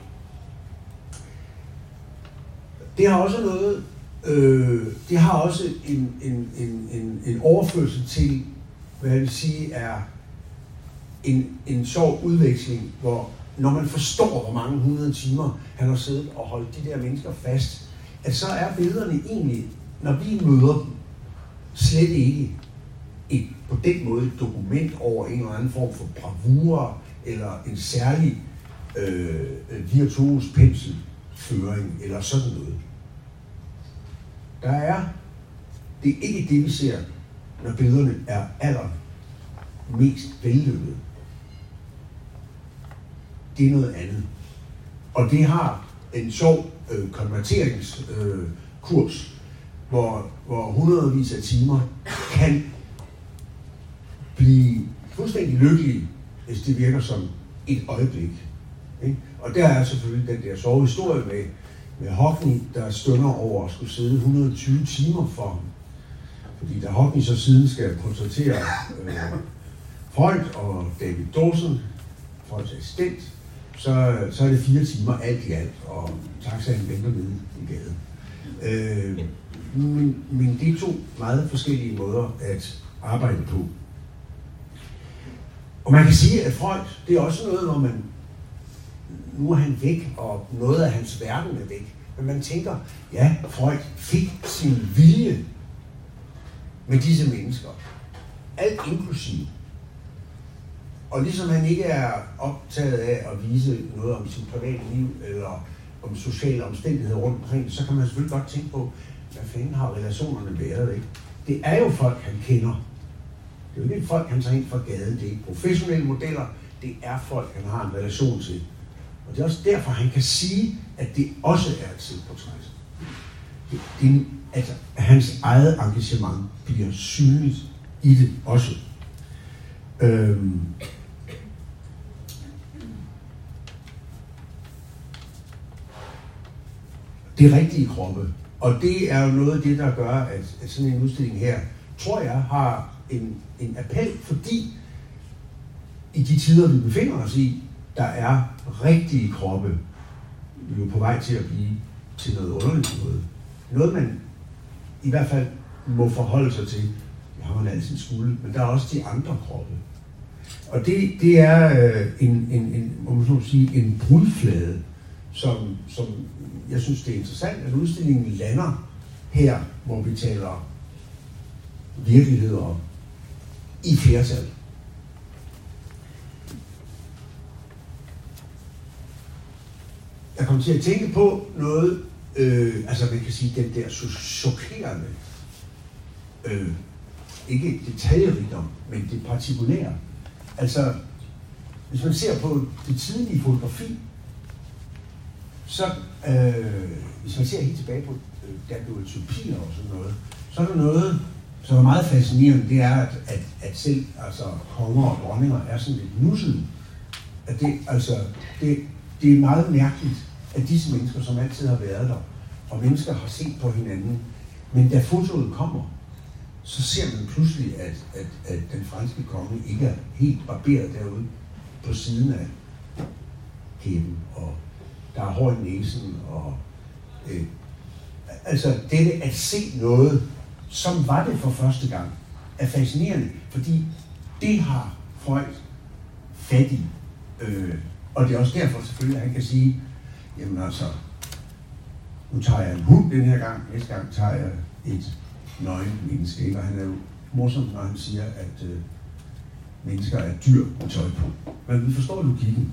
S3: Det har også noget, øh, det har også en, en, en, en, en overførsel til, hvad jeg vil sige, er en, en sjov udveksling, hvor når man forstår, hvor mange hundrede timer han har siddet og holdt de der mennesker fast, at så er billederne egentlig, når vi møder dem, slet ikke et, på den måde et dokument over en eller anden form for bravura, eller en særlig øh, virtuos penselføring, eller sådan noget. Der er, det er ikke det, vi ser, når billederne er allermest vellykkede. Det er noget andet. Og det har en sjov øh, konverteringskurs, øh, hvor, hvor hundredvis af timer kan blive fuldstændig lykkelige, hvis det virker som et øjeblik. Ikke? Og der er selvfølgelig den der sjove historie med, med Hockney, der stunder over at skulle sidde et hundrede og tyve timer for ham. Fordi da Hockney så siden skal portrættere øh, Freud og David Dawson, Freuds assistent, så, så er det fire timer alt i alt, og taxaen venter nede i gaden. Øh, men, men det er to meget forskellige måder at arbejde på. Og man kan sige, at Freud, det er også noget, hvor man, nu er han væk, og noget af hans verden er væk. Men man tænker, ja, Freud fik sin vilje med disse mennesker. Alt inklusive. Og ligesom han ikke er optaget af at vise noget om sit private liv, eller om sociale omstændigheder rundt omkring, så kan man selvfølgelig godt tænke på, hvad fanden har relationerne været, ikke? Det er jo folk, han kender. Det er jo ikke folk, han tager ind fra gaden. Det er ikke professionelle modeller. Det er folk, han har en relation til. Og det er også derfor, han kan sige, at det også er et selvportræt. Det, det, altså, hans eget engagement bliver synligt i det også. Øhm. Det rigtige kroppe. Og det er jo noget af det, der gør, at, at sådan en udstilling her, tror jeg, har en, en appel, fordi i de tider, vi befinder os i, der er rigtige kroppe jo på vej til at blive til noget underligt noget. Noget, man i hvert fald må forholde sig til. Det har man altid skulle, men der er også de andre kroppe. Og det, det er øh, en, en, en, må man så sige, en brudflade, som, som jeg synes, det er interessant, at udstillingen lander her, hvor vi taler virkeligheder i flertal. Jeg kom til at tænke på noget, øh, altså man kan sige, den der chokerende, øh, ikke detaljerigdom, men det partikulære. Altså, hvis man ser på det tidlige fotografi, så, øh, hvis man ser helt tilbage på øh, daguerreotypier og sådan noget, så er der noget, som er meget fascinerende, det er, at, at, at selv altså, konger og dronninger er sådan lidt nussede. At det, altså, det, det er meget mærkeligt, at disse mennesker, som altid har været der, og mennesker har set på hinanden, men da fotoet kommer, så ser man pludselig, at, at, at den franske konge ikke er helt barberet derude på siden af kæben, og der er hår i næsen, og øh, altså dette at se noget, som var det for første gang, er fascinerende, fordi det har Freud fat i. Øh, og det er også derfor selvfølgelig, at han kan sige, jamen altså, nu tager jeg en hund den her gang, næste gang tager jeg et nøgen menneske, og han er jo morsom, når han siger, at øh, mennesker er dyr med tøj på. Men vi forstår logikken.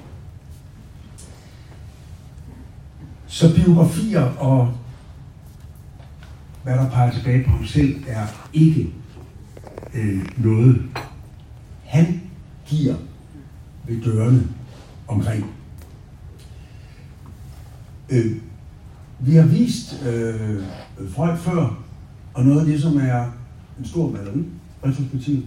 S3: Så biografier og hvad der peger tilbage på ham selv, er ikke øh, noget, han giver ved dørene omkring. Øh, vi har vist øh, Freud før, og noget af det, som er en stor maleri, retrospektiv.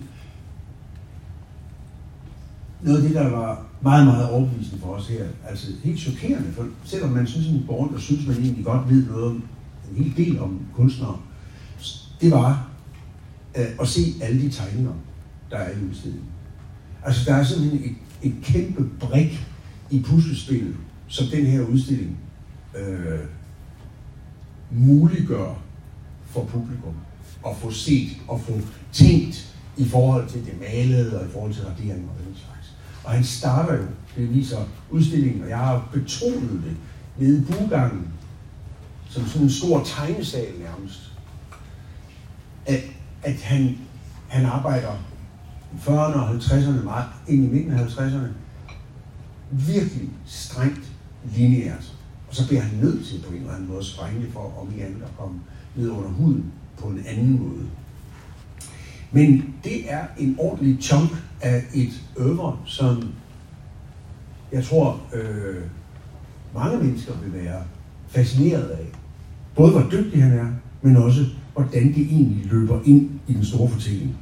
S3: Noget af det, der var meget, meget overbevisende for os her, altså helt chokerende, for selvom man synes, en borger, der synes, man egentlig godt ved noget om en hel del om kunstnere, det var øh, at se alle de tegninger, der er i udstillingen. Altså, der er simpelthen et, et kæmpe brik i puslespillet, som den her udstilling øh, muliggør for publikum at få set og få tænkt i forhold til det malede og i forhold til raderingen og den slags. Og han starter jo, det viser udstillingen, og jeg har betroet det nede i buegangen, som sådan en stor tegnesal nærmest, at, at han, han arbejder i fyrrerne og halvtredserne, meget ind i midten af halvtredserne, virkelig strengt lineært. Og så bliver han nødt til på en eller anden måde at sprænge det for, om ikke andet at komme ned under huden på en anden måde. Men det er en ordentlig chunk af et øvre, som jeg tror øh, mange mennesker vil være fascineret af. Både hvor dygtig han er, men også hvordan det egentlig løber ind i den store fortælling.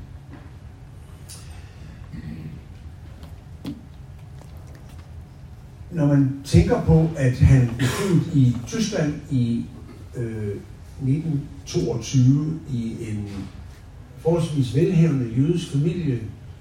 S3: Når man tænker på, at han blev født i Tyskland i øh, nitten toogtyve i en forholdsvis velhavende jødisk familie.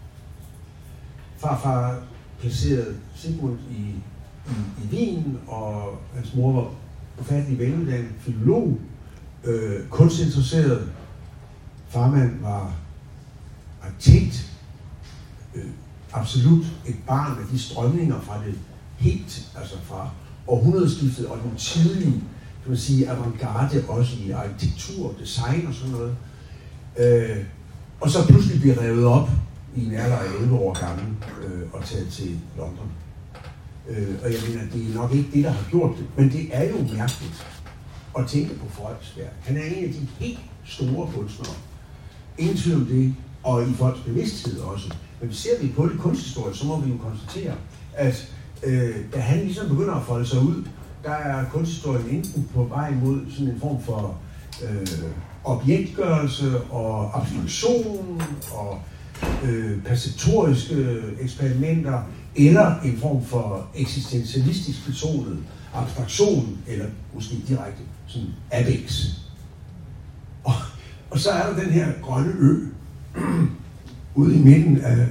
S3: Farfar placerede Sigmund i, i, i Wien, og hans mor var ufattelig veluddannet filolog, øh, kunstinteresseret. Farmand var arkitekt, øh, absolut et barn af de strømninger fra det helt, altså fra århundredeskiftet og den tidlige, kan man sige, avantgarde også i arkitektur, design og sådan noget. Øh, og så pludselig bliver revet op i en alder af elleve år gammel øh, og taget til London. Øh, og jeg mener, det er nok ikke det, der har gjort det, men det er jo mærkeligt at tænke på Freuds værk. Han er en af de helt store kunstnere. Ingen tvivl om det, og i folks bevidsthed også. Men ser vi på det kunsthistorie, så må vi jo konstatere, at øh, da han ligesom begynder at folde sig ud, der er kunsthistorien enten på vej mod sådan en form for øh, objektgørelse og abstraktion og øh, perceptoriske eksperimenter, eller en form for eksistentialistisk betonet abstraktion, eller måske direkte sådan abex. Og, og så er der den her grønne ø ude i midten af,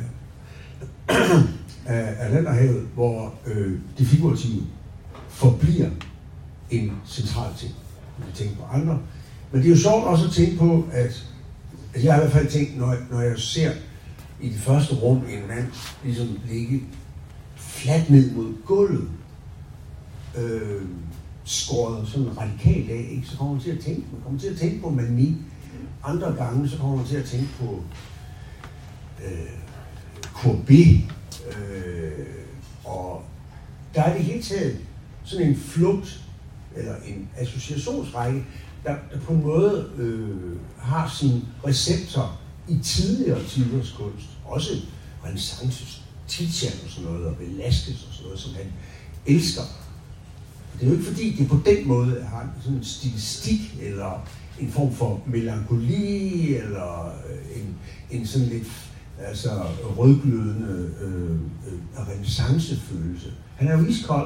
S3: af, af Atlanterhavet, hvor øh, det figurative forbliver en central ting. Man kan tænke på andre. Men det er jo sjovt også at tænke på, at, at jeg har i hvert fald tænkt, når, når jeg ser i det første rum en mand ligesom ligge fladt ned mod gulvet, øh, skåret sådan radikalt af, ikke? Så kommer man til at tænke, man kommer til at tænke på mani. Andre gange, så kommer man til at tænke på øh, Courbet, øh, og der er det hele taget sådan en flugt, eller en associationsrække, der, der på en måde øh, har sin receptor i tidligere tiders kunst. Også renæssances, Titian og sådan noget, og Velázquez og sådan noget, som han elsker. Det er jo ikke fordi, det på den måde har sådan en stilistik, eller en form for melankoli, eller en, en sådan lidt altså, rødglødende øh, øh, renæssancefølelse. Han er jo iskold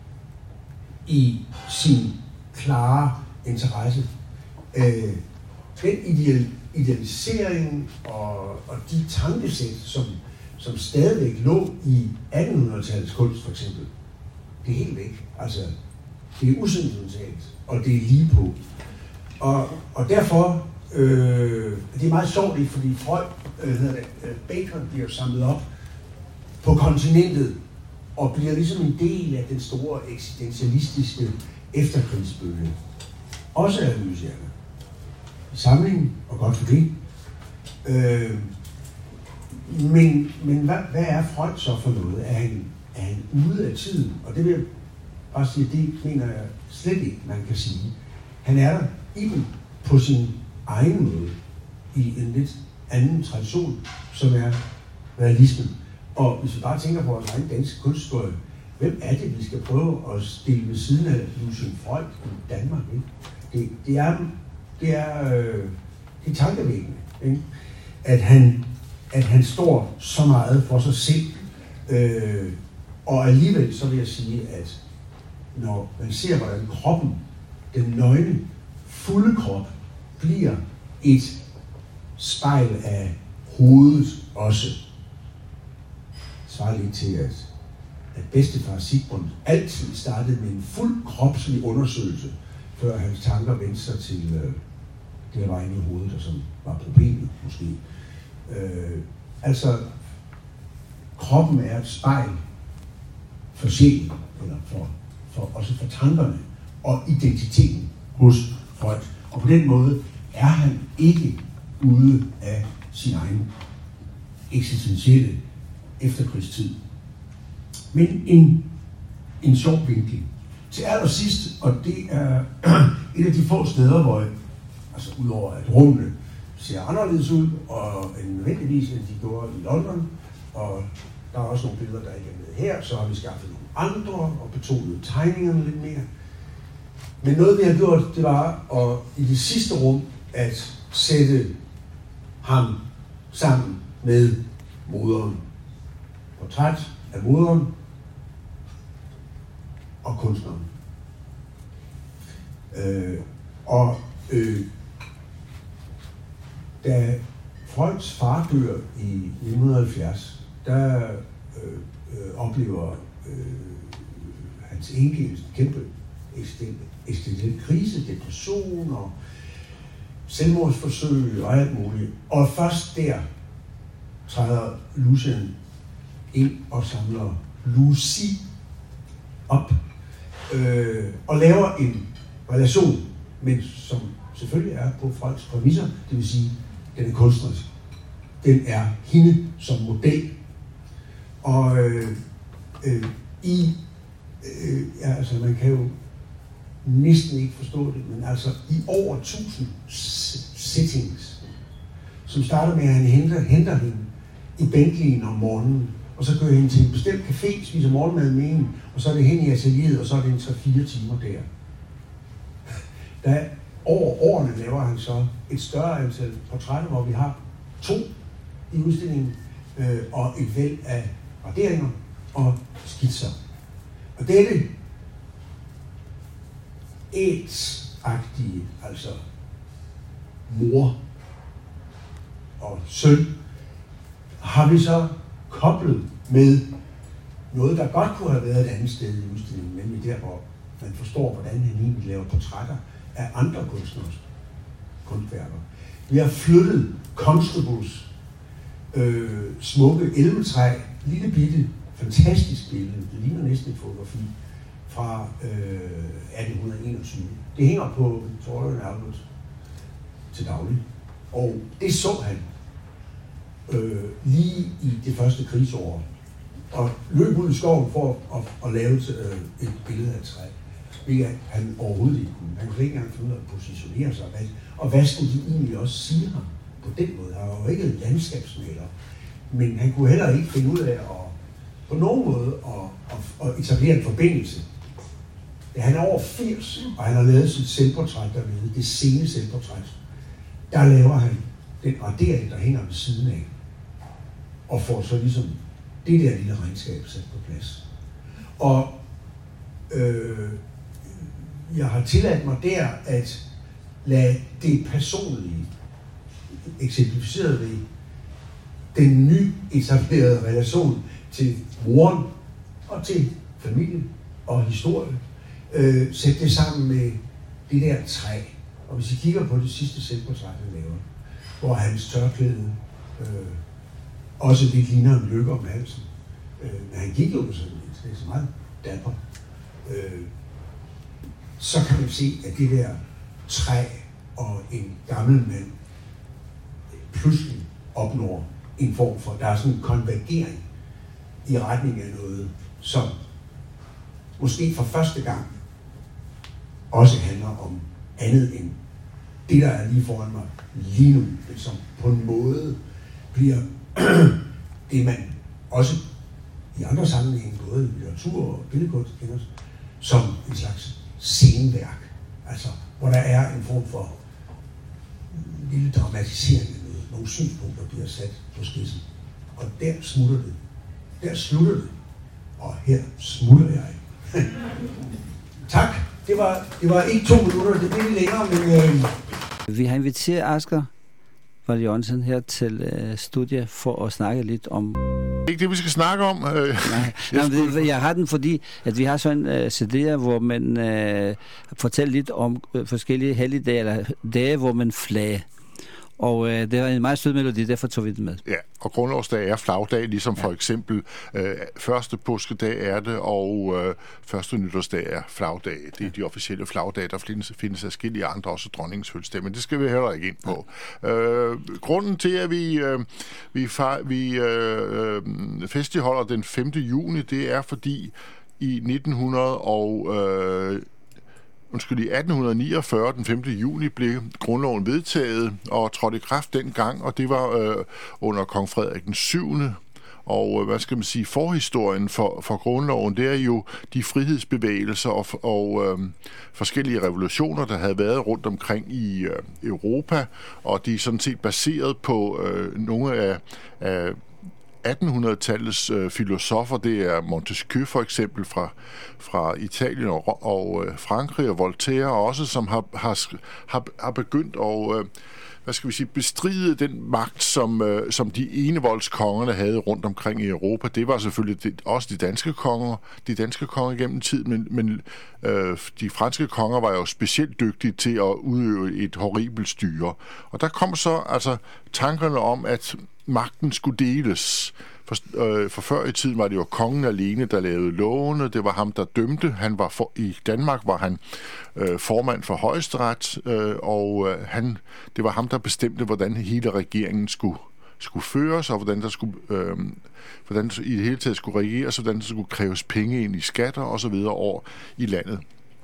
S3: i sin klare interesse. Øh, den ideal, idealisering og, og de tankesæt, som, som stadigvæk lå i attenhundredetallets kunst for eksempel, det er helt væk. Altså, det er usentimentalt, og det er lige på. Og, og derfor, øh, det er meget sjovt, fordi Freud, øh, hedder det, Bacon bliver samlet op på kontinentet, og bliver ligesom en del af den store eksistentialistiske efterkrigsbølge. Også af Louisiana. Samling, og godt for det. Øh, men men hvad, hvad er Freud så for noget? Er han, er han ude af tiden? Og det vil jeg bare sige, det mener jeg slet ikke, man kan sige. Han er der i den på sin egen måde, i en lidt anden tradition, som er realismen. Og hvis vi bare tænker på vores egen danske kunsthistorie, hvem er det, vi skal prøve at stille ved siden af Lucian Freud i Danmark? Ikke? Det, det er, det er, øh, det er tankevækkende, ikke? At, han, at han står så meget for sig selv. Øh, og alligevel så vil jeg sige, at når man ser, hvordan kroppen, den nøgne, fulde krop, bliver et spejl af hovedet også, svarer lidt til, at, at bedstefar Sigmund altid startede med en fuld kropslig undersøgelse, før hans tanker vendte sig til øh, det, der var inde i hovedet, og som var problemet måske. Øh, altså, kroppen er et spejl for sjælen, eller for, for, også for tankerne og identiteten hos Freud. Og på den måde er han ikke ude af sin egen eksistentielle efterkrigstid. Men en, en sjov vinkel. Til allersidst, og det er et af de få steder, hvor, altså udover at rummene ser anderledes ud, og en nødvendigvis end de gjorde i London, og der er også nogle billeder, der ikke er med her, så har vi skaffet nogle andre og betonet tegningerne lidt mere. Men noget vi har gjort, det var at i det sidste rum at sætte ham sammen med moderen. Portræt af moderen og kunstneren. Øh, og øh, da Freuds far dør i nitten halvfjerds, der øh, øh, oplever øh, hans enke en kæmpe eksistentiel krise, depression og selvmordsforsøg og alt muligt. Og først der træder Lucian ind og samler Lucy op øh, og laver en relation, men som selvfølgelig er på Freuds præmisser, det vil sige, den er kunstnerisk. Den er hende som model. Og øh, øh, i, øh, ja, altså man kan jo næsten ikke forstå det, men altså i over tusind settings, som starter med, at han henter, henter hende i Bentleyen om morgenen, og så kører hende til en bestemt café, spiser morgenmad med hende, og så er det hen i atelieret, og så er det en tre fire timer der. Der over årene laver han så et større antal portrætter, hvor vi har to i udstillingen, øh, og et væld af raderinger og skitser. Og dette AIDS-agtige, altså mor og søn, har vi så koblet med noget, der godt kunne have været et andet sted i udstillingen, nemlig der, hvor man forstår, hvordan han egentlig laver portrætter af andre kunstners kunstværker. Vi har flyttet Constables øh, smukke elmetræ, lille bitte, fantastisk billede, det ligner næsten et fotografi, fra øh, atten enogtyve. Det hænger på Victoria and Albert til daglig. Og det så han øh, lige i det første krigsår. Og løb ud i skoven for at, at lave øh, et billede af et træ. Hvilket han overhovedet ikke kunne. Han kunne ikke engang finde ud af at positionere sig. Og hvad skulle de egentlig også sige ham på den måde? Han var jo ikke en landskabsmaler. Men han kunne heller ikke finde ud af at på nogen måde at, at, at etablere en forbindelse. Ja, han er over firs, og han har lavet sit selvportræt dernede, det sene selvportræt. Der laver han den radering, der hænger ved siden af, og får så ligesom det der lille regnskab sat på plads. Og øh, jeg har tilladt mig der at lade det personlige eksemplificeret ved den nyetablerede relation til moren og til familien og historie, øh, sætte det sammen med det der træ. Og hvis I kigger på det sidste selvportræt, han laver, hvor hans tørklæde øh, også lidt ligner en lykke om halsen. Øh, men han gik jo på sådan lidt, det er så meget dapper. Øh, så kan man se, at det der træ og en gammel mand pludselig opnår en form for, der er sådan en konvergering i retning af noget, som måske for første gang også handler om andet end det, der er lige foran mig lige nu, men som på en måde bliver det, man også i andre sammenhænge, både i litteratur og billedkunst, kender som en slags sceneværk. Altså, hvor der er en form for lille dramatisering af noget, nogle synspunkter bliver sat på spidsen. Og der smutter det. Der slutter det. Og her smutter jeg. Tak. Det var, det var ikke to minutter, det blev længere, men... Øh...
S1: Vi har inviteret Asger Vold Jørgensen her til øh, studiet for at snakke lidt om...
S6: Det er ikke det, vi skal snakke om. Nej,
S1: jeg, nej, jeg har den, fordi at vi har sådan en uh, C D'er, hvor man uh, fortæller lidt om uh, forskellige helligdage, eller dage, hvor man flager. Og uh, det var en meget sød melodi, derfor tog vi den med.
S6: Ja, og grundlovsdag er flagdag, ligesom ja. For eksempel øh, første påskedag er det, og øh, første nytårsdag er flagdag. Det er de officielle flagdage, der findes, findes afskillige andre, også dronningens fødselsdag, men det skal vi heller ikke ind på. Ja. Øh, grunden til, at vi, øh, vi, far, vi øh, festiholder den femte juni, det er fordi i nitten hundrede og... Øh, Undskyld, i atten niogfyrre, den femte juni, blev grundloven vedtaget og trådte i kraft dengang, og det var øh, under kong Frederik den syvende. Og øh, hvad skal man sige, forhistorien for, for grundloven, det er jo de frihedsbevægelser og, og øh, forskellige revolutioner, der havde været rundt omkring i øh, Europa, og de er sådan set baseret på øh, nogle af, af attenhundredetallets øh, filosofer. Det er Montesquieu for eksempel fra, fra Italien og, og øh, Frankrig, og Voltaire også, som har, har, har, har begyndt at øh, hvad skal vi sige, bestride den magt, som, øh, som de enevoldskongerne havde rundt omkring i Europa. Det var selvfølgelig det, også de danske konger, de danske konger gennem tid, men, men øh, de franske konger var jo specielt dygtige til at udøve et horribelt styre. Og der kom så altså tankerne om, at magten skulle deles. For, øh, for før i tiden var det jo kongen alene, der lavede lovene. Det var ham, der dømte. Han var for, i Danmark var han øh, formand for Højesteret, øh, og øh, han, det var ham, der bestemte, hvordan hele regeringen skulle, skulle føres, og hvordan der skulle, øh, hvordan i det hele taget skulle regeres, og hvordan der skulle kræves penge ind i skatter og så videre over i landet.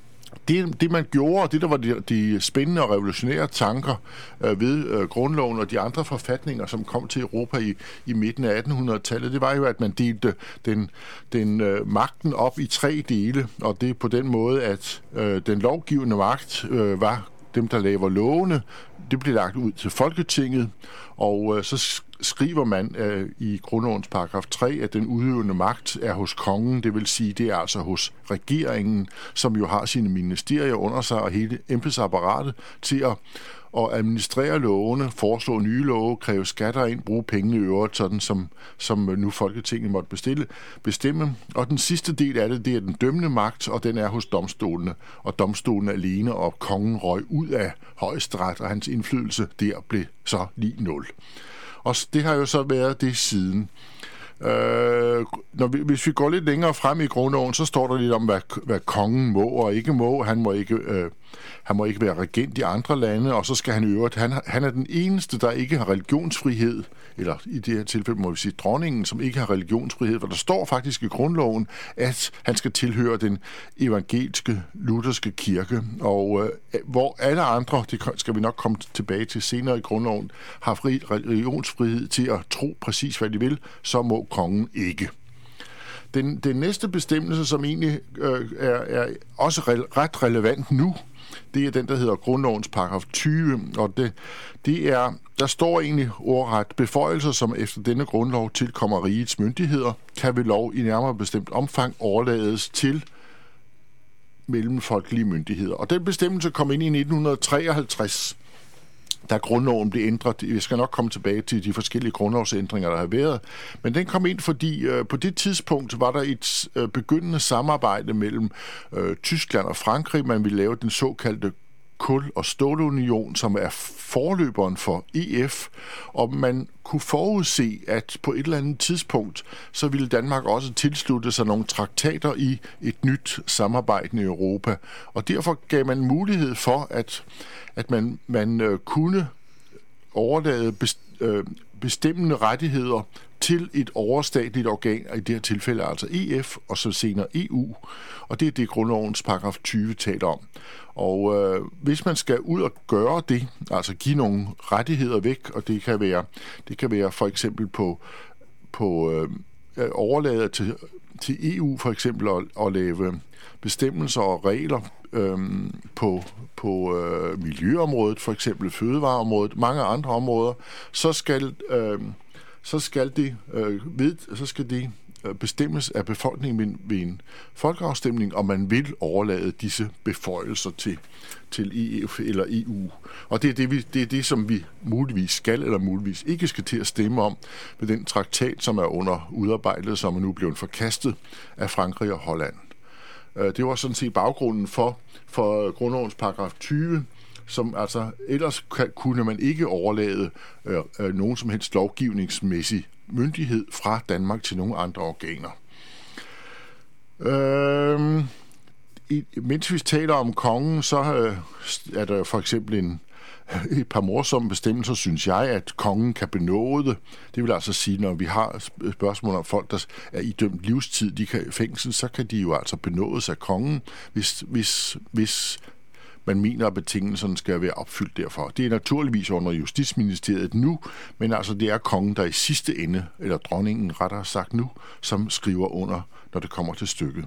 S6: Det, det man gjorde, og det der var de, de spændende og revolutionære tanker øh, ved øh, grundloven og de andre forfatninger, som kom til Europa i, i midten af attenhundredetallet, det var jo, at man delte den, den øh, magten op i tre dele, og det er på den måde, at øh, den lovgivende magt øh, var dem, der laver lovene. Det blev lagt ud til Folketinget, og øh, så skriver man øh, i grundlovens paragraf tre, at den udøvende magt er hos kongen, det vil sige, det er altså hos regeringen, som jo har sine ministerier under sig og hele embedsapparatet til at, at administrere lovene, foreslå nye love, kræve skatter ind, bruge pengene i øvrigt, sådan som, som nu Folketinget måtte bestille, bestemme. Og den sidste del af det, det er den dømmende magt, og den er hos domstolene, og domstolene alene, og kongen røg ud af Højesteret, og hans indflydelse der blev så lige nul. Og det har jo så været det siden. Øh, når vi, hvis vi går lidt længere frem i grundloven, så står der lidt om, hvad, hvad kongen må og ikke må. Han må ikke, øh, han må ikke være regent i andre lande, og så skal han i øvrigt. Han, han er den eneste, der ikke har religionsfrihed, eller i det her tilfælde må vi sige dronningen, som ikke har religionsfrihed, for der står faktisk i grundloven, at han skal tilhøre den evangeliske lutherske kirke, og øh, hvor alle andre, det skal vi nok komme tilbage til senere i grundloven, har fri religionsfrihed til at tro præcis, hvad de vil, så må kongen ikke. Den, den næste bestemmelse, som egentlig øh, er, er også re- ret relevant nu, det er den, der hedder grundlovens paragraf tyve, og det, det er, der står egentlig ordret, beføjelser, som efter denne grundlov tilkommer rigets myndigheder, kan ved lov i nærmere bestemt omfang overlades til mellemfolkelige myndigheder. Og den bestemmelse kom ind i nitten treoghalvtreds, da grundloven blev ændret. Vi skal nok komme tilbage til de forskellige grundlovsændringer, der har været. Men den kom ind, fordi øh, på det tidspunkt var der et øh, begyndende samarbejde mellem øh, Tyskland og Frankrig. Man ville lave den såkaldte kul- og stålunion, som er forløberen for E F, og man kunne forudse, at på et eller andet tidspunkt, så ville Danmark også tilslutte sig nogle traktater i et nyt samarbejde i Europa. Og derfor gav man mulighed for, at, at man, man øh, kunne overlade best, øh, bestemmende rettigheder til et overstatligt organ, i det her tilfælde altså E F, og så senere E U. Og det er det, grundlovens paragraf tyve taler om. Og øh, hvis man skal ud og gøre det, altså give nogle rettigheder væk, og det kan være, det kan være for eksempel på, på øh, overlade til, til E U for eksempel at, at lave bestemmelser og regler øh, på, på øh, miljøområdet, for eksempel fødevareområdet, mange andre områder, så skal øh, så skal det øh, ved, så skal det bestemmes af befolkningen ved en folkeafstemning, om man vil overlade disse beføjelser til, til E F eller E U. Og det er det, vi, det er det, som vi muligvis skal eller muligvis ikke skal til at stemme om med den traktat, som er under udarbejdet, som er nu blevet forkastet af Frankrig og Holland. Det var sådan set baggrunden for, for grundlovens paragraf tyve, som altså ellers kunne man ikke overlade øh, øh, nogen som helst lovgivningsmæssig myndighed fra Danmark til nogle andre organer. Øh, i, mens vi taler om kongen, så øh, er der for eksempel en, et par morsomme bestemmelser, synes jeg, at kongen kan benåde. Det vil altså sige, når vi har spørgsmål om folk, der er idømt livstid, de kan i fængsel, så kan de jo altså benådes af kongen, hvis, hvis, hvis man mener, at betingelserne skal være opfyldt derfor. Det er naturligvis under Justitsministeriet nu, men altså det er kongen, der i sidste ende, eller dronningen rettere sagt nu, som skriver under, når det kommer til stykket.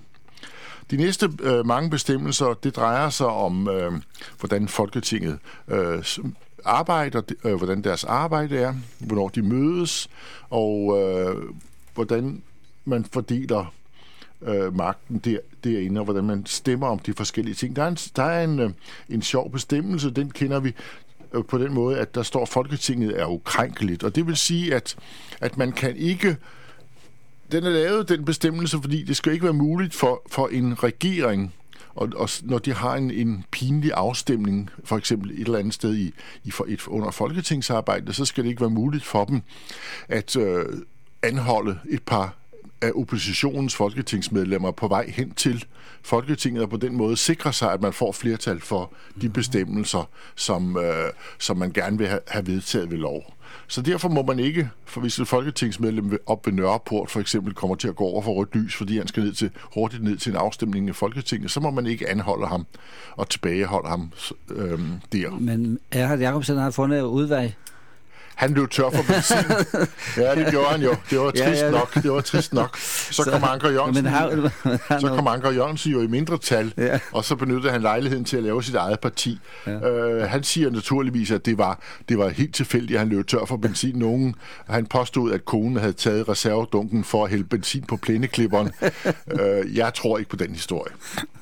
S6: De næste øh, mange bestemmelser, det drejer sig om, øh, hvordan Folketinget øh, arbejder, øh, hvordan deres arbejde er, hvornår de mødes, og øh, hvordan man fordeler øh, magten der, derinde, og hvordan man stemmer om de forskellige ting. Der er en, der er en, øh, en sjov bestemmelse, den kender vi øh, på den måde, at der står, at Folketinget er ukrænkeligt, og det vil sige, at, at man kan ikke. Den er lavet, den bestemmelse, fordi det skal ikke være muligt for, for en regering, og, og når de har en, en pinlig afstemning, for eksempel et eller andet sted i, i for et, under folketingsarbejdet, så skal det ikke være muligt for dem at øh, anholde et par af oppositionens folketingsmedlemmer på vej hen til Folketinget, og på den måde sikre sig, at man får flertal for de bestemmelser, som, øh, som man gerne vil have, have vedtaget ved lov. Så derfor må man ikke, for hvis et folketingsmedlem op ved Nørreport for eksempel kommer til at gå over for rødt lys, fordi han skal ned til, hurtigt ned til en afstemning i Folketinget, så må man ikke anholde ham og tilbageholde ham øhm, der.
S7: Men Erhard Jacobsen har fundet et udvej.
S6: Han blev tør for benzin. Ja, det gjorde han jo. Det var trist ja, ja. nok. Det var trist nok. Så, så kom Anker Jørgensen, har, har så kom Anker Jørgensen jo i mindretal, ja. og så benyttede han lejligheden til at lave sit eget parti. Ja. Øh, han siger naturligvis, at det var, det var helt tilfældigt, at han løb tør for benzin. Nogen, han påstod, at konen havde taget reservedunken for at hælde benzin på plæneklipperen. øh, jeg tror ikke på den historie.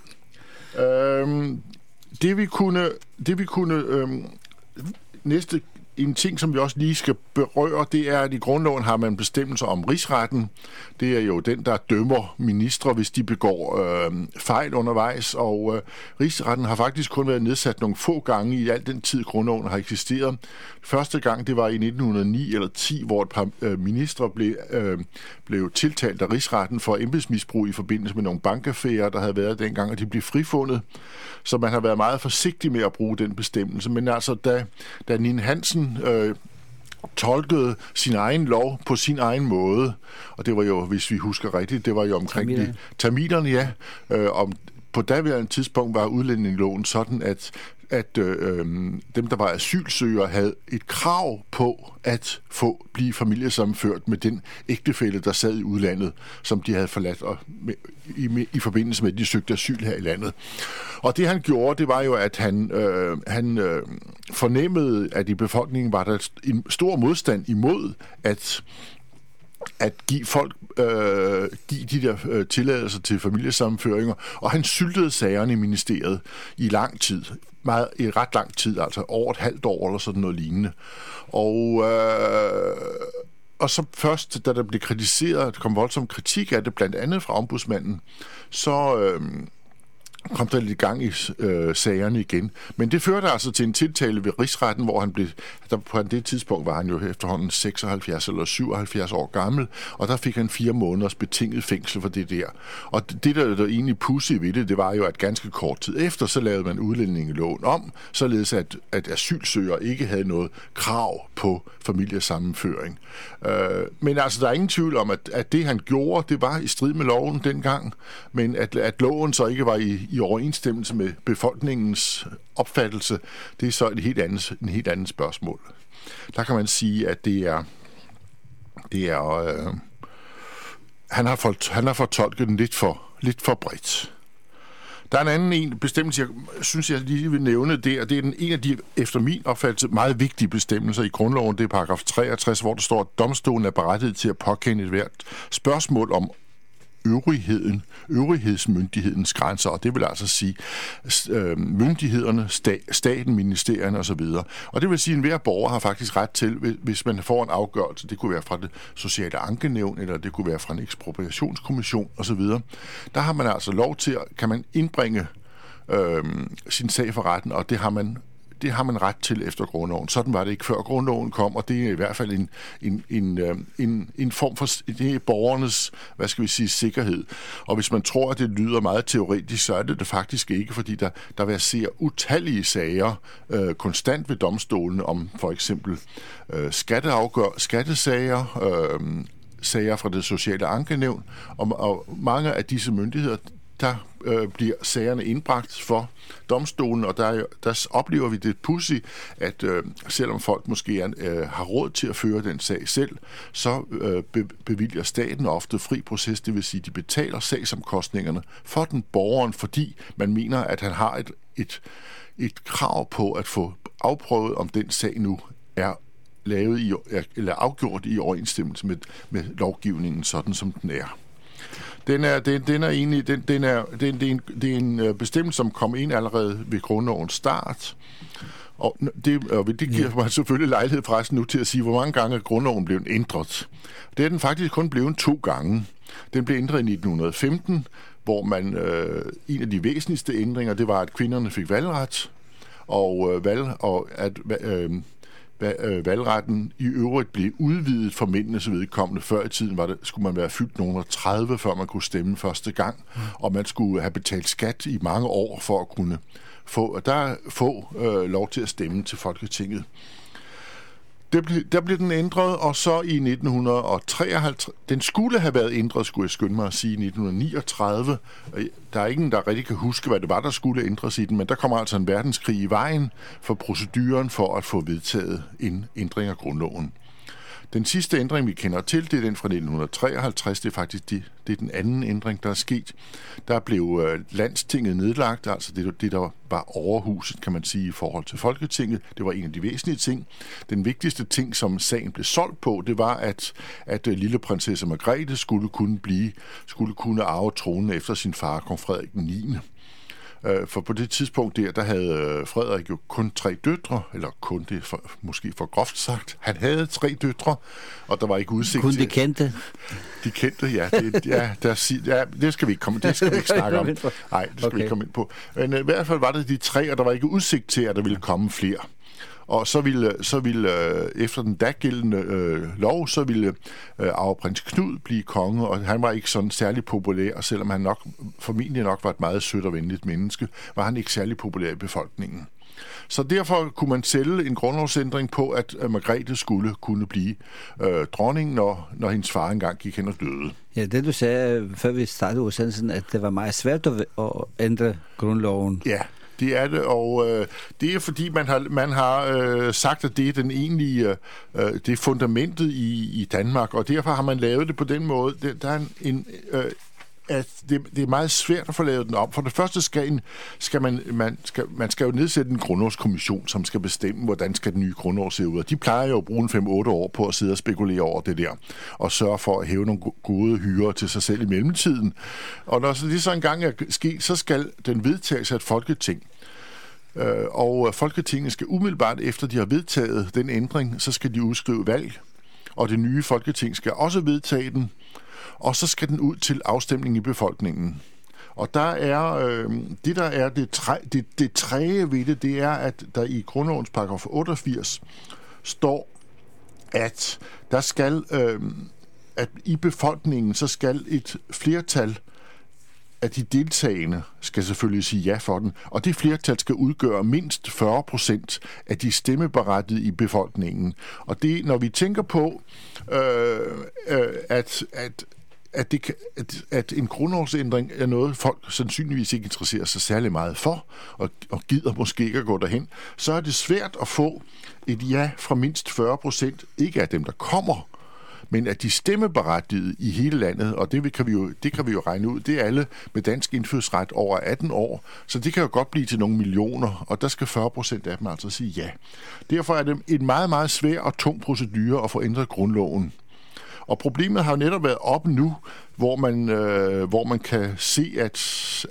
S6: Øh, det vi kunne... Det vi kunne øh, næste En ting, som vi også lige skal berøre, det er, at i grundloven har man bestemmelser om rigsretten. Det er jo den, der dømmer ministre, hvis de begår øh, fejl undervejs, og øh, rigsretten har faktisk kun været nedsat nogle få gange i al den tid, grundloven har eksisteret. Første gang, det var i nitten hundrede og ni eller ti, hvor et par øh, ministre blev, øh, blev tiltalt af rigsretten for embedsmisbrug i forbindelse med nogle bankaffærer, der havde været dengang, og de blev frifundet. Så man har været meget forsigtig med at bruge den bestemmelse. Men altså, da, da Ninn Hansen øh, tolkede sin egen lov på sin egen måde, og det var jo, hvis vi husker rigtigt, det var jo omkring Tamilerne. de tamilerne, ja. Øh, om, på daværende tidspunkt var udlændingeloven sådan, at at øh, dem, der var asylsøgere, havde et krav på at få blive familiesammenført med den ægtefælle, der sad i udlandet, som de havde forladt og med, i, i forbindelse med, at de søgte asyl her i landet. Og det han gjorde, det var jo, at han, øh, han øh, fornemmede, at i befolkningen var der en stor modstand imod, at at give folk øh, give de der øh, tilladelser til familiesammenføringer, og han syltede sagerne i ministeriet i lang tid, meget, i ret lang tid, altså over et halvt år eller sådan noget lignende. Og, øh, og så først, da der blev kritiseret, der kom voldsom kritik af det, blandt andet fra ombudsmanden, så øh, kom der lidt gang i øh, sagerne igen. Men det førte altså til en tiltale ved rigsretten, hvor han blev, der på det tidspunkt var han jo efterhånden seksoghalvfjerds eller syvoghalvfjerds år gammel, og der fik han fire måneders betinget fængsel for det der. Og det, der, der egentlig pudsige ved det, det var jo, at ganske kort tid efter, så lavede man udlændingeloven om, således at, at asylsøgere ikke havde noget krav på familiesammenføring. Øh, men altså, der er ingen tvivl om, at, at det han gjorde, det var i strid med loven dengang, men at, at loven så ikke var i i overensstemmelse med befolkningens opfattelse, det er så et helt andet, en helt andet spørgsmål. Der kan man sige, at det er, det er øh, han, har for, han har fortolket den lidt for, lidt for bredt. Der er en anden en bestemmelse, jeg synes, jeg lige vil nævne det, og det er den, en af de, efter min opfattelse, meget vigtige bestemmelser i grundloven, det er paragraf treogtres, hvor der står, at domstolen er berettiget til at påkende et hvert spørgsmål om øvrigheden, øvrighedsmyndighedens grænser, og det vil altså sige øh, myndighederne, sta- staten, ministerierne osv. Og det vil sige, at enhver borger har faktisk ret til, hvis man får en afgørelse, det kunne være fra det sociale ankenævn, eller det kunne være fra en ekspropriationskommission osv., der har man altså lov til, at kan man indbringe øh, sin sag for retten, og det har man Det har man ret til efter grundloven. Sådan var det ikke før grundloven kom, og det er i hvert fald en, en, en, en, en form for det er borgernes, hvad skal vi sige, sikkerhed. Og hvis man tror, at det lyder meget teoretisk, så er det det faktisk ikke, fordi der, der verserer utallige sager øh, konstant ved domstolene om for eksempel øh, skatteafgør, skattesager, øh, sager fra det sociale ankenævn, og, og mange af disse myndigheder, der øh, bliver sagerne indbragt for domstolen, og der, der oplever vi det pudsigt, at øh, selvom folk måske er, øh, har råd til at føre den sag selv, så øh, be, bevilger staten ofte fri proces, det vil sige, de betaler sagsomkostningerne for den borgeren, fordi man mener, at han har et, et, et krav på at få afprøvet, om den sag nu er lavet i, eller afgjort i overensstemmelse med, med lovgivningen, sådan som den er. Den er, den, den er egentlig, den, den er, den, det, er en, det er en bestemmelse, som kom ind allerede ved grundlovens start, og det, og det giver mig selvfølgelig lejlighed forresten nu til at sige, hvor mange gange grundloven blev ændret. Det er den faktisk kun blevet to gange. Den blev ændret i nitten femten, hvor man, øh, en af de væsentligste ændringer, det var, at kvinderne fik valgret, og, øh, valg, og at øh, valgretten i øvrigt blev udvidet for mændenes vedkommende. Før i tiden var det, skulle man være fyldt nogen tredive, før man kunne stemme første gang, mm. og man skulle have betalt skat i mange år for at kunne få, der få øh, lov til at stemme til Folketinget. Det ble, der blev den ændret, og så i nitten treoghalvtreds, den skulle have været ændret, skulle jeg skynde mig at sige, i nitten niogtredive. Der er ingen, der rigtig kan huske, hvad det var, der skulle ændres i den, men der kommer altså en verdenskrig i vejen for proceduren for at få vedtaget en ændring af grundloven. Den sidste ændring, vi kender til, det er den fra nitten treoghalvtreds. Det er faktisk det, det er den anden ændring, der er sket. Der blev øh, landstinget nedlagt, altså det, det, der var overhuset, kan man sige, i forhold til Folketinget. Det var en af de væsentlige ting. Den vigtigste ting, som sagen blev solgt på, det var, at, at øh, lille prinsesse Margrethe skulle kunne blive, skulle kunne arve tronen efter sin far, kong Frederik den niende. For på det tidspunkt der, der havde Frederik jo kun tre døtre, eller kun det for, måske for groft sagt. Han havde tre døtre, og der var ikke udsigt
S7: kun
S6: til...
S7: Kun de kendte?
S6: De kendte, ja. Det, ja, der, ja, det skal vi ikke komme, det skal vi ikke snakke om. Nej, det skal okay. vi ikke komme ind på. Men i hvert fald var det de tre, og der var ikke udsigt til, at der ville komme flere. Og så ville, så ville øh, efter den dagældende øh, lov, så ville øh, arveprins Knud blive konge, og han var ikke sådan særlig populær, og selvom han nok formentlig nok var et meget sødt og venligt menneske, var han ikke særlig populær i befolkningen. Så derfor kunne man sælge en grundlovsændring på, at Margrethe skulle kunne blive øh, dronning, når, når hendes far engang gik hen og døde.
S7: Ja, det du sagde, før vi startede udsendelsen, at det var meget svært at, at ændre grundloven.
S6: Ja. Det er det, og øh, det er fordi, man har, man har øh, sagt, at det er den egentlige, øh, det er fundamentet i, i Danmark, og derfor har man lavet det på den måde. Det, der er en, en øh, at det, det er meget svært at få lavet den om. For det første skal, en, skal, man, man, skal man skal jo nedsætte en grundlovskommission, som skal bestemme, hvordan skal den nye grundlov se ud. Og de plejer jo at bruge en fem otte år på at sidde og spekulere over det der, og sørge for at hæve nogle gode hyrer til sig selv i mellemtiden. Og når det så engang er sket, så skal den vedtages af et folketing. Og Folketinget skal umiddelbart efter de har vedtaget den ændring, så skal de udskrive valg, og det nye Folketing skal også vedtage den, og så skal den ud til afstemning i befolkningen. Og der er øh, det der er det, træ, det, det træge ved det, det er, at der i grundlovens paragraf otteogfirs står, at der skal øh, at i befolkningen så skal et flertal at de deltagende skal selvfølgelig sige ja for den, og det flertal skal udgøre mindst fyrre procent af de stemmeberettigede i befolkningen. Og det, når vi tænker på, øh, øh, at, at, at, det, at, at en grundlovsændring er noget, folk sandsynligvis ikke interesserer sig særlig meget for, og, og gider måske ikke at gå derhen, så er det svært at få et ja fra mindst fyrre procent, ikke af dem, der kommer, men at de stemmeberettigede i hele landet, og det kan vi jo, det kan vi jo regne ud, det er alle med dansk indfødsret over atten år, så det kan jo godt blive til nogle millioner, og der skal fyrre procent af dem altså sige ja. Derfor er det en meget, meget svær og tung procedure at få ændret grundloven. Og problemet har jo netop været op nu, hvor man, øh, hvor man kan se, at,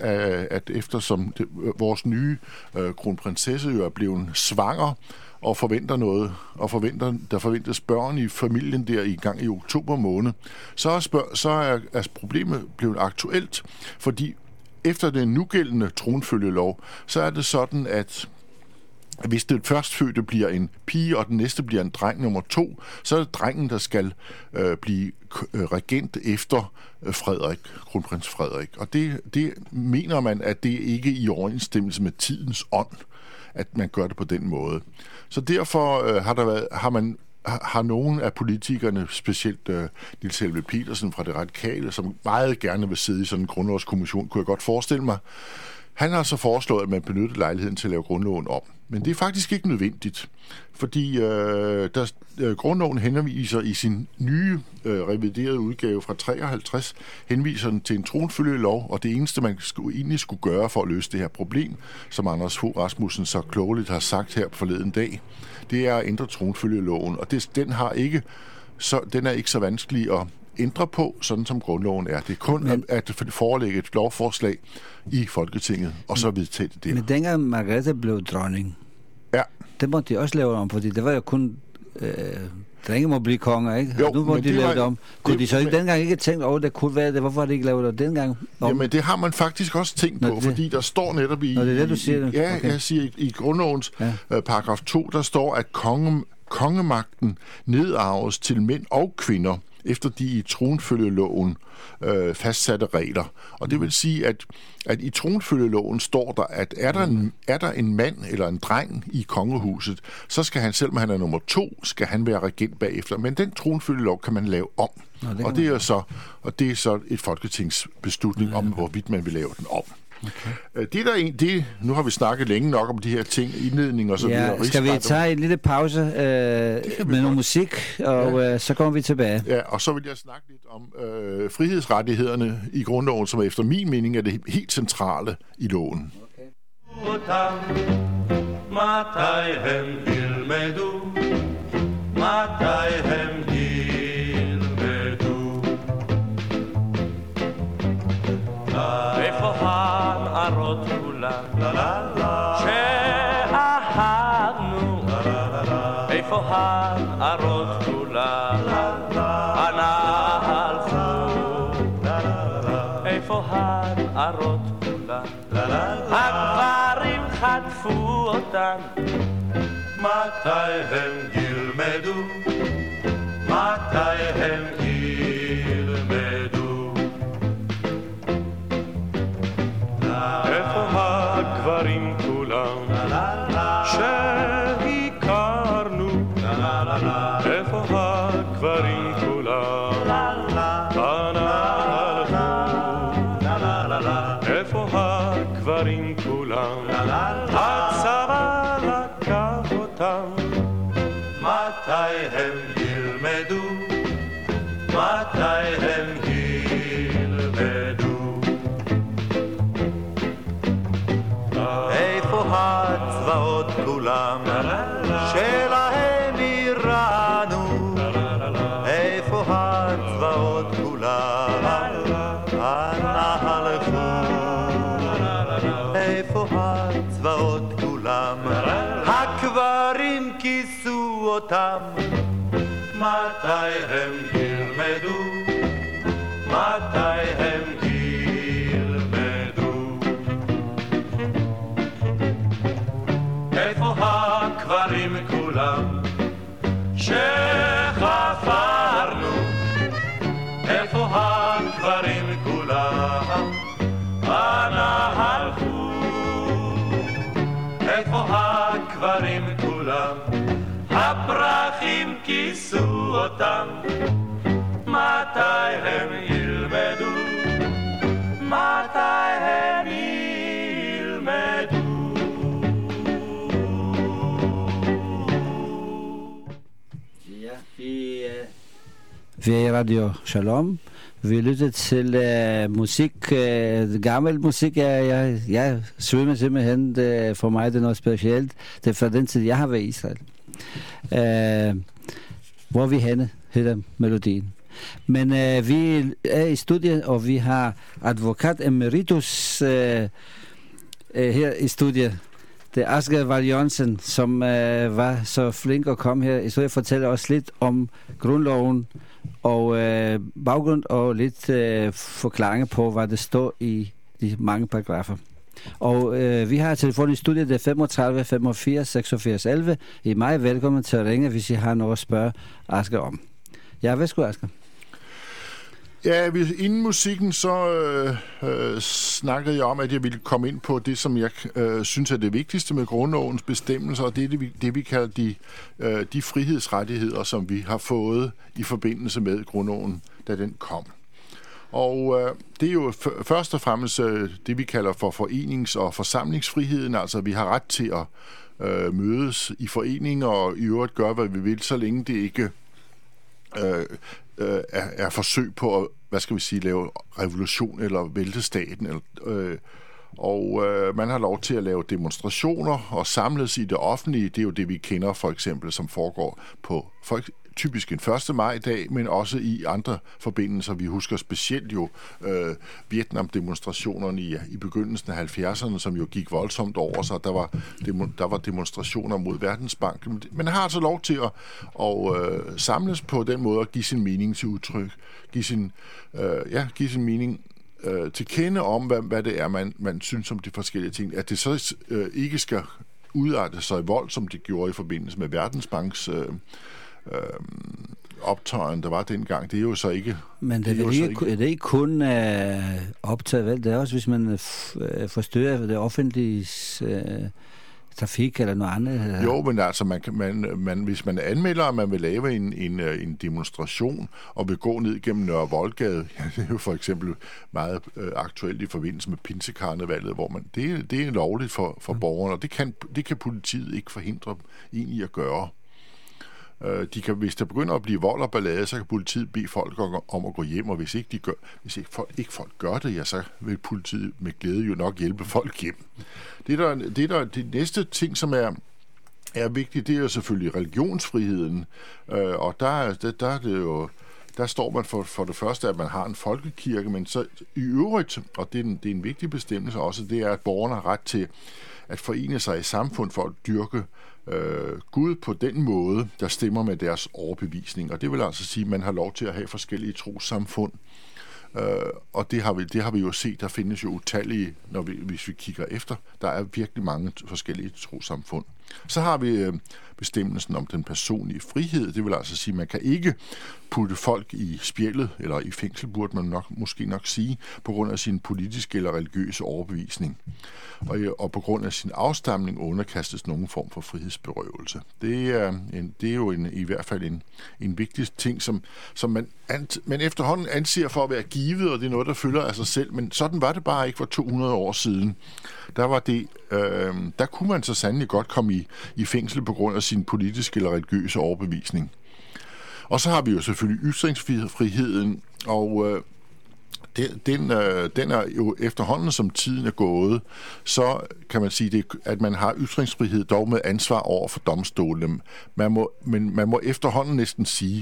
S6: at eftersom det, vores nye øh, kronprinsesse jo er blevet svanger, og forventer noget, og forventer, der forventes børn i familien der i gang i oktober måned, så er, spørg, så er, er problemet blevet aktuelt, fordi efter den nugældende tronfølgelov, så er det sådan, at hvis det førstfødte bliver en pige, og den næste bliver en dreng nummer to, så er det drengen, der skal øh, blive regent efter Frederik, kronprins Frederik. Og det, det mener man, at det ikke er i overensstemmelse med tidens ånd, at man gør det på den måde. Så derfor øh, har der været, har man har nogen af politikerne, specielt øh, Niels Helveg Petersen fra Det Radikale, som meget gerne vil sidde i sådan en grundlovskommission, kunne jeg godt forestille mig. Han har så foreslået, at man benytter lejligheden til at lave grundloven om. Men det er faktisk ikke nødvendigt, fordi øh, der, øh, grundloven henviser i sin nye øh, reviderede udgave fra treoghalvtreds, henviser den til en tronfølgelov, og det eneste, man skulle, egentlig skulle gøre for at løse det her problem, som Anders Fogh Rasmussen så klogeligt har sagt her på forleden dag, det er at ændre tronfølgeloven, og det, den, har ikke, så, den er ikke så vanskelig at ændre på, sådan som grundloven er. Det er kun men, at forelægge et lovforslag i Folketinget, og så vedtage det der.
S7: Men dengang Margrethe blev dronning,
S6: ja.
S7: det måtte de også lave om, fordi det var jo kun øh, drenge må blive konger, ikke?
S6: Jo,
S7: nu må de lave det om. Kunne det, de så ikke men, dengang ikke tænkt over, det kunne være det? Hvorfor har de ikke lavet det dengang? Om?
S6: Jamen, det har man faktisk også tænkt på, det, fordi der står netop i...
S7: Nå, det er det, du siger det.
S6: Ja,
S7: okay.
S6: jeg siger, i, i grundlovens ja. øh, paragraf to, der står, at konge, kongemagten nedarves til mænd og kvinder, efter de i tronfølgeloven øh, fastsatte regler. Og det vil sige, at, at i tronfølgeloven står der, at er der, en, er der en mand eller en dreng i kongehuset, så skal han, selvom han er nummer to, skal han være regent bagefter. Men den tronfølgelov kan man lave om. Nå, det og, det er så, og det er så et folketingsbeslutning om, hvorvidt man vil lave den om. Okay. Det der en, det, nu har vi snakket længe nok om de her ting, indledning og så
S7: ja, videre. Skal vi tage en lille pause øh, med noget musik, og ja. øh, så kommer vi tilbage.
S6: Ja, og så vil jeg snakke lidt om øh, frihedsrettighederne i grundloven, som efter min mening er det helt centrale i loven.
S8: איפוהן ערות כולן שאהבנו איפוהן ערות כולן אנה הלכו איפוהן ערות כולן הגברים חטפו אותן מתי הם ילמדו מתי הם ילמדו איפה הגברים כולם שהכרנו איפה הגברים כולם אנה הלכו איפה הגברים כולם הצבא לקח אותם מתי הם ילמדו מתי הם ילמדו הלכו איפה הצבאות כולם הקברים כיסו אותם מתי הם ילמדו מתי הם ילמדו איפה הקברים כולם שחפרנו איפה הקברים כולם אנה הלכו איפה הקברים כולם הפרחים כיסו אותם מתי הם ילמדו מתי הם ילמדו
S7: Ja, vi, uh, vi er i Radio Shalom. Vi lytter til uh, musik, uh, gammel musik. Jeg, jeg, jeg svømmer simpelthen, uh, for mig det er noget specielt. Det er fra den tid, jeg har været i Israel. Uh, hvor vi henne, hedder melodien. Men uh, vi er i studiet, og vi har advokat emeritus uh, uh, her i studiet. Det er Asger Wahl Jørgensen, som øh, var så flink at komme her. Så jeg fortæller også lidt om grundloven og øh, baggrund og lidt øh, forklaringer på, hvad det står i de mange paragrafer. Og øh, vi har telefon i studiet, det er femogtredive femogfirs seksogfirs elleve. I mig velkommen til at ringe, hvis I har noget at spørge Asger om. Ja, værsgo Asger.
S6: Ja, inden musikken, så øh, øh, snakkede jeg om, at jeg ville komme ind på det, som jeg øh, synes er det vigtigste med grundlovens bestemmelser, og det er det, vi, det, vi kalder de, øh, de frihedsrettigheder, som vi har fået i forbindelse med grundloven, da den kom. Og øh, det er jo f- først og fremmest øh, det, vi kalder for forenings- og forsamlingsfriheden, altså vi har ret til at øh, mødes i foreninger og i øvrigt gøre, hvad vi vil, så længe det ikke øh, Er, er forsøg på at, hvad skal vi sige, lave revolution eller vælte staten. Eller, øh, og øh, man har lov til at lave demonstrationer og samles i det offentlige. Det er jo det, vi kender for eksempel, som foregår på for, typisk en første maj-dag, men også i andre forbindelser. Vi husker specielt jo øh, Vietnam-demonstrationerne i, i begyndelsen af halvfjerdserne, som jo gik voldsomt over sig. Der var, demo, der var demonstrationer mod Verdensbanken. Man har altså lov til at og, øh, samles på den måde og give sin mening til udtryk. Give sin, øh, ja, give sin mening øh, til kende om, hvad, hvad det er, man, man synes om de forskellige ting. At det så øh, ikke skal udarte sig i vold, som det gjorde i forbindelse med Verdensbanks øh, Øh, optøjen, der var dengang, det er jo så ikke...
S7: Men det, det er, ikke, ikke. Er det ikke kun øh, optaget, vel? Det er også, hvis man f- forstyrrer det offentlige øh, trafik eller noget andet.
S6: Jo, men altså, man, man, man, hvis man anmelder, at man vil lave en, en, en demonstration og vil gå ned gennem Nørre Voldgade, ja, det er jo for eksempel meget øh, aktuelt i forbindelse med Pinsekarnevallet, hvor man, det, det er lovligt for, for mm. borgerne, og det kan, det kan politiet ikke forhindre en i at gøre. De kan, hvis der begynder at blive vold og ballade, så kan politiet bede folk om at gå hjem, og hvis ikke, de gør, hvis ikke, folk, ikke folk gør det, ja, så vil politiet med glæde jo nok hjælpe folk hjem. Det der, det der, det næste ting, som er, er vigtigt, det er jo selvfølgelig religionsfriheden, og der, der, der er det jo... Der står man for, for det første, at man har en folkekirke, men så i øvrigt, og det er en, det er en vigtig bestemmelse også, det er, at borgerne har ret til at forene sig i samfund for at dyrke øh, Gud på den måde, der stemmer med deres overbevisning. Og det vil altså sige, at man har lov til at have forskellige trossamfund. Øh, og det har, vi, det har vi jo set, der findes jo utallige, når vi, hvis vi kigger efter. Der er virkelig mange forskellige trossamfund. Så har vi øh, bestemmelsen om den personlige frihed. Det vil altså sige, at man kan ikke putte folk i spjældet, eller i fængsel, burde man nok, måske nok sige, på grund af sin politiske eller religiøse overbevisning. Og, og på grund af sin afstamning underkastes nogen form for frihedsberøvelse. Det er, en, det er jo en, i hvert fald en, en vigtig ting, som, som man, ant, man efterhånden anser for at være givet, og det er noget, der følger af sig selv. Men sådan var det bare ikke for to hundrede år siden. Der var det, øh, der kunne man så sandelig godt komme i, i fængsel på grund af sin politiske eller religiøse overbevisning. Og så har vi jo selvfølgelig ytringsfriheden, og øh, den, den, øh, den er jo efterhånden, som tiden er gået, så kan man sige, det, at man har ytringsfrihed dog med ansvar over for domstolene. Man må, men man må efterhånden næsten sige,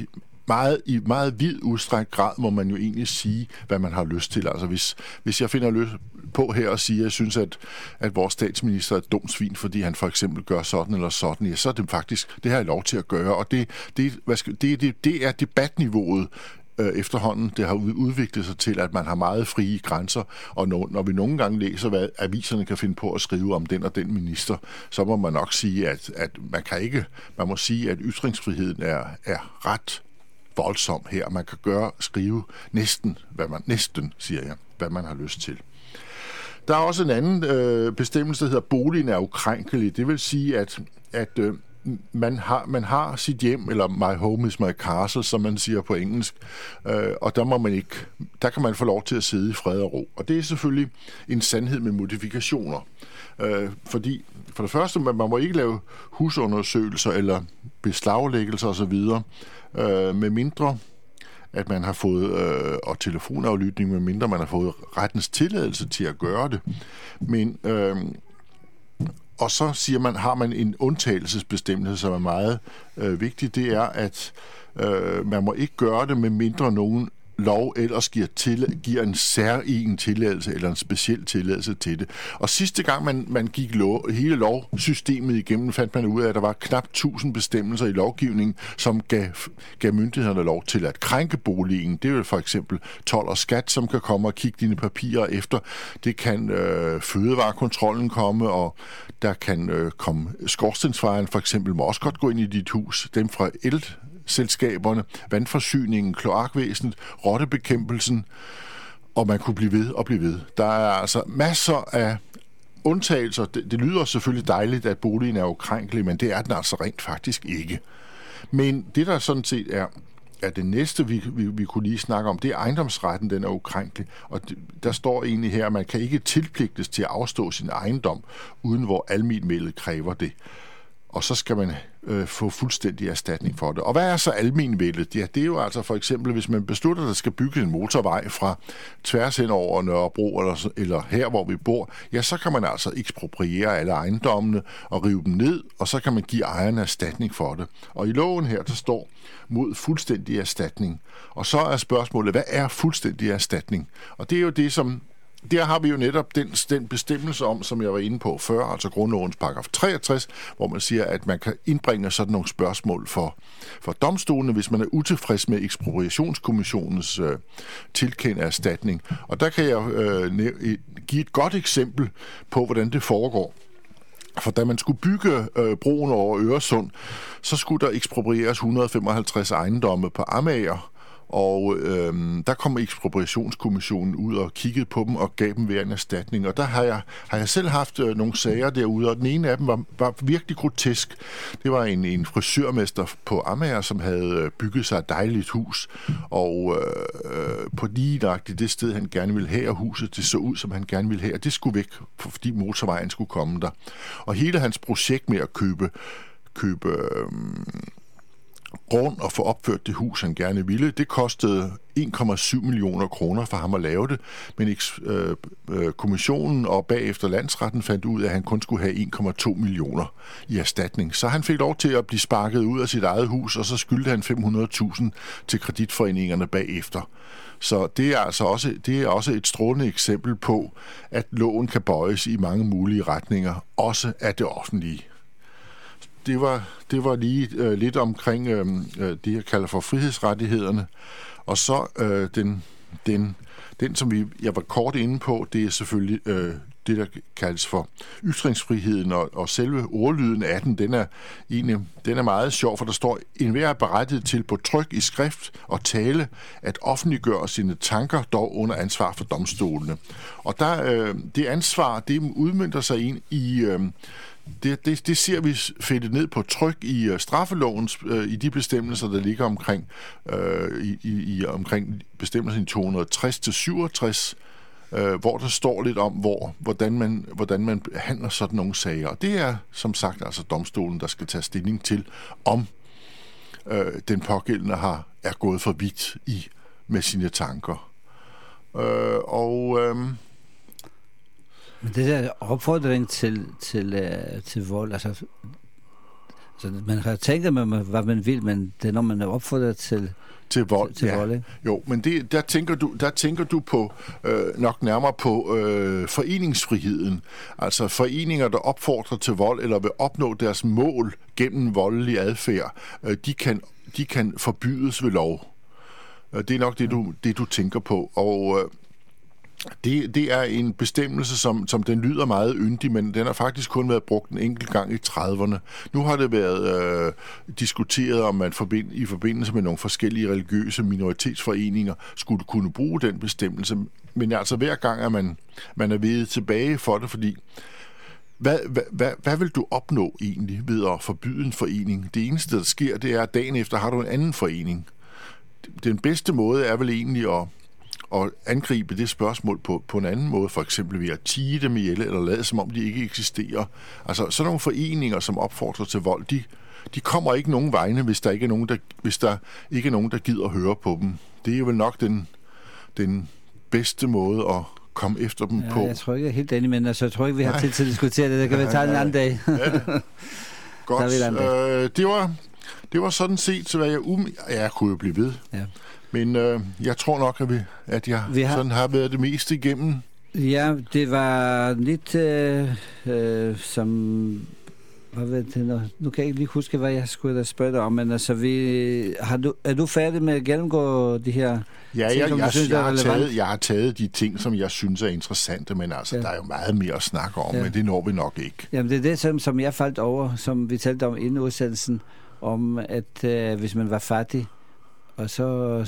S6: meget, i meget vid udstrækt grad må man jo egentlig sige, hvad man har lyst til. Altså hvis, hvis jeg finder lyst på her og siger, at jeg synes, at, at vores statsminister er et dumt svin, fordi han for eksempel gør sådan eller sådan, ja, så er det faktisk, det har jeg lov til at gøre. Og det, det, hvad skal, det, det, det er debatniveauet øh, efterhånden. Det har udviklet sig til, at man har meget frie grænser, og når, når vi nogle gange læser, hvad aviserne kan finde på at skrive om den og den minister, så må man nok sige, at, at man kan ikke, man må sige, at ytringsfriheden er, er ret voldsom her. Man kan gøre, skrive næsten, hvad man, næsten, siger jeg, hvad man har lyst til. Der er også en anden øh, bestemmelse, der hedder, boligen er ukrænkelig. Det vil sige, at, at øh, man, har, man har sit hjem, eller my home is my castle, som man siger på engelsk, øh, og der må man ikke, der kan man få lov til at sidde i fred og ro. Og det er selvfølgelig en sandhed med modifikationer. Øh, fordi for det første, man, man må ikke lave husundersøgelser eller beslaglæggelser osv., øh, med mindre at man har fået, øh, og telefonaflytning, med mindre man har fået rettens tilladelse til at gøre det. Men, øh, og så siger man, har man en undtagelsesbestemmelse, som er meget øh, vigtig, det er, at øh, man må ikke gøre det, med mindre nogen lov ellers giver, til, giver en særegen tilladelse eller en speciel tilladelse til det. Og sidste gang man, man gik lov, hele lovsystemet igennem, fandt man ud af, at der var knap tusind bestemmelser i lovgivningen, som gav, gav myndighederne lov til at krænke boligen. Det er jo for eksempel told og skat, som kan komme og kigge dine papirer efter. Det kan øh, fødevarekontrollen komme, og der kan øh, komme skorstensfejeren for eksempel, må også godt gå ind i dit hus. Dem fra el selskaberne, vandforsyningen, kloakvæsenet, rottebekæmpelsen, og man kunne blive ved og blive ved. Der er altså masser af undtagelser. Det, det lyder selvfølgelig dejligt, at boligen er ukrænkelig, men det er den altså rent faktisk ikke. Men det, der sådan set er, er det næste, vi, vi, vi kunne lige snakke om, det er ejendomsretten, den er ukrænkelig. Og det, der står egentlig her, at man kan ikke tilpligtes til at afstå sin ejendom, uden hvor almenvellet kræver det. Og så skal man øh, få fuldstændig erstatning for det. Og hvad er så almenvellet? Ja, det er jo altså for eksempel, hvis man beslutter, at der skal bygge en motorvej fra tværs hen over Nørrebro, eller, eller her, hvor vi bor, ja, så kan man altså ekspropriere alle ejendommene og rive dem ned, og så kan man give ejerne erstatning for det. Og i loven her, der står mod fuldstændig erstatning. Og så er spørgsmålet, hvad er fuldstændig erstatning? Og det er jo det, som der har vi jo netop den, den bestemmelse om, som jeg var inde på før, altså grundlovens paragraf treogtres, hvor man siger, at man kan indbringe sådan nogle spørgsmål for, for domstolene, hvis man er utilfreds med ekspropriationskommissionens øh, tilkendte erstatning. Og der kan jeg øh, give et godt eksempel på, hvordan det foregår. For da man skulle bygge øh, broen over Øresund, så skulle der eksproprieres et hundrede og femoghalvtreds ejendomme på Amager. Og øhm, der kom ekspropriationskommissionen ud og kiggede på dem og gav dem hver en erstatning. Og der har jeg, har jeg selv haft øh, nogle sager derude, og den ene af dem var, var virkelig grotesk. Det var en, en frisørmester på Amager, som havde bygget sig et dejligt hus, og øh, på lige nøjagtigt det sted, han gerne ville have, og huset det så ud, som han gerne ville have, og det skulle væk, fordi motorvejen skulle komme der. Og hele hans projekt med at købe, købe øh, grund og få opført det hus, han gerne ville, det kostede en komma syv millioner kroner for ham at lave det, men øh, øh, kommissionen og bagefter landsretten fandt ud af, at han kun skulle have en komma to millioner i erstatning. Så han fik lov til at blive sparket ud af sit eget hus, og så skyldte han fem hundrede tusind til kreditforeningerne bagefter. Så det er altså også, det er også et strålende eksempel på, at loven kan bøjes i mange mulige retninger, også af det offentlige. Det var, det var lige øh, lidt omkring øh, det, jeg kalder for frihedsrettighederne. Og så øh, den, den, den, som vi, jeg var kort inde på, det er selvfølgelig øh, det, der kaldes for ytringsfriheden, og, og selve ordlyden af den, den er, egentlig, den er meget sjov, for der står, enhver er berettiget til på tryk i skrift og tale at offentliggøre sine tanker, dog under ansvar for domstolene. Og der, øh, det ansvar, det udmønter sig ind i... Øh, Det, det, det ser vi fedtet ned på tryk i uh, straffelovens, uh, i de bestemmelser, der ligger omkring, uh, i, i, omkring bestemmelsen i to hundrede og tres til syvogtres, uh, hvor der står lidt om, hvor, hvordan, man, hvordan man behandler sådan nogle sager. Og det er som sagt altså domstolen, der skal tage stilling til, om uh, den pågældende har, er gået for vidt i med sine tanker. Uh, og... Uh,
S7: Men det der opfordring til, til, uh, til vold, altså Så man har tænkt, at man, hvad man vil, men det er, når man er opfordret til...
S6: Til vold,
S7: til, til
S6: ja.
S7: vold,
S6: Jo, men det, der, tænker du, der tænker du på øh, nok nærmere på øh, foreningsfriheden. Altså foreninger, der opfordrer til vold eller vil opnå deres mål gennem voldelig adfærd, øh, de, kan, de kan forbydes ved lov. Det er nok det, du, det, du tænker på. Og øh, det, det er en bestemmelse, som, som den lyder meget yndig, men den har faktisk kun været brugt en enkelt gang i trediverne. Nu har det været øh, diskuteret, om man forbind, i forbindelse med nogle forskellige religiøse minoritetsforeninger skulle kunne bruge den bestemmelse. Men altså hver gang er man, man er vedet tilbage for det, fordi hvad, hvad, hvad, hvad vil du opnå egentlig ved at forbyde en forening? Det eneste, der sker, det er, at dagen efter har du en anden forening. Den bedste måde er vel egentlig at og angribe det spørgsmål på, på en anden måde, for eksempel ved at tie dem ihjel, eller lade som om de ikke eksisterer. Altså, sådan nogle foreninger, som opfordrer til vold, de, de kommer ikke nogen vegne, hvis der ikke er nogen, der, hvis der ikke er nogen, der gider at høre på dem. Det er jo vel nok den, den bedste måde at komme efter dem
S7: ja,
S6: på.
S7: Jeg tror ikke, jeg er helt enig, men altså, jeg tror ikke, vi har tid til at diskutere det. Det kan vi tage en anden dag.
S6: Ja. Godt. Øh, det, var, det var sådan set, så hvad jeg um... Jeg kunne jo blive ved. Ja. Men øh, jeg tror nok, at, vi, at jeg vi har... sådan har været det meste igennem.
S7: Ja, det var lidt øh, øh, som... Hvad ved det, nu, nu kan jeg ikke lige huske, hvad jeg skulle da spørge dig om, men altså, vi, har du, er du færdig med at gennemgå de her
S6: ja,
S7: ting,
S6: jeg,
S7: som
S6: jeg,
S7: du synes,
S6: jeg,
S7: er
S6: har
S7: relevant?
S6: taget, jeg har taget de ting, som jeg synes er interessante, men altså, ja. Der er jo meget mere at snakke om, ja. Men det når vi nok ikke.
S7: Jamen, det er det, som, som jeg faldt over, som vi talte om inden udsendelsen, om at øh, hvis man var fattig, og så,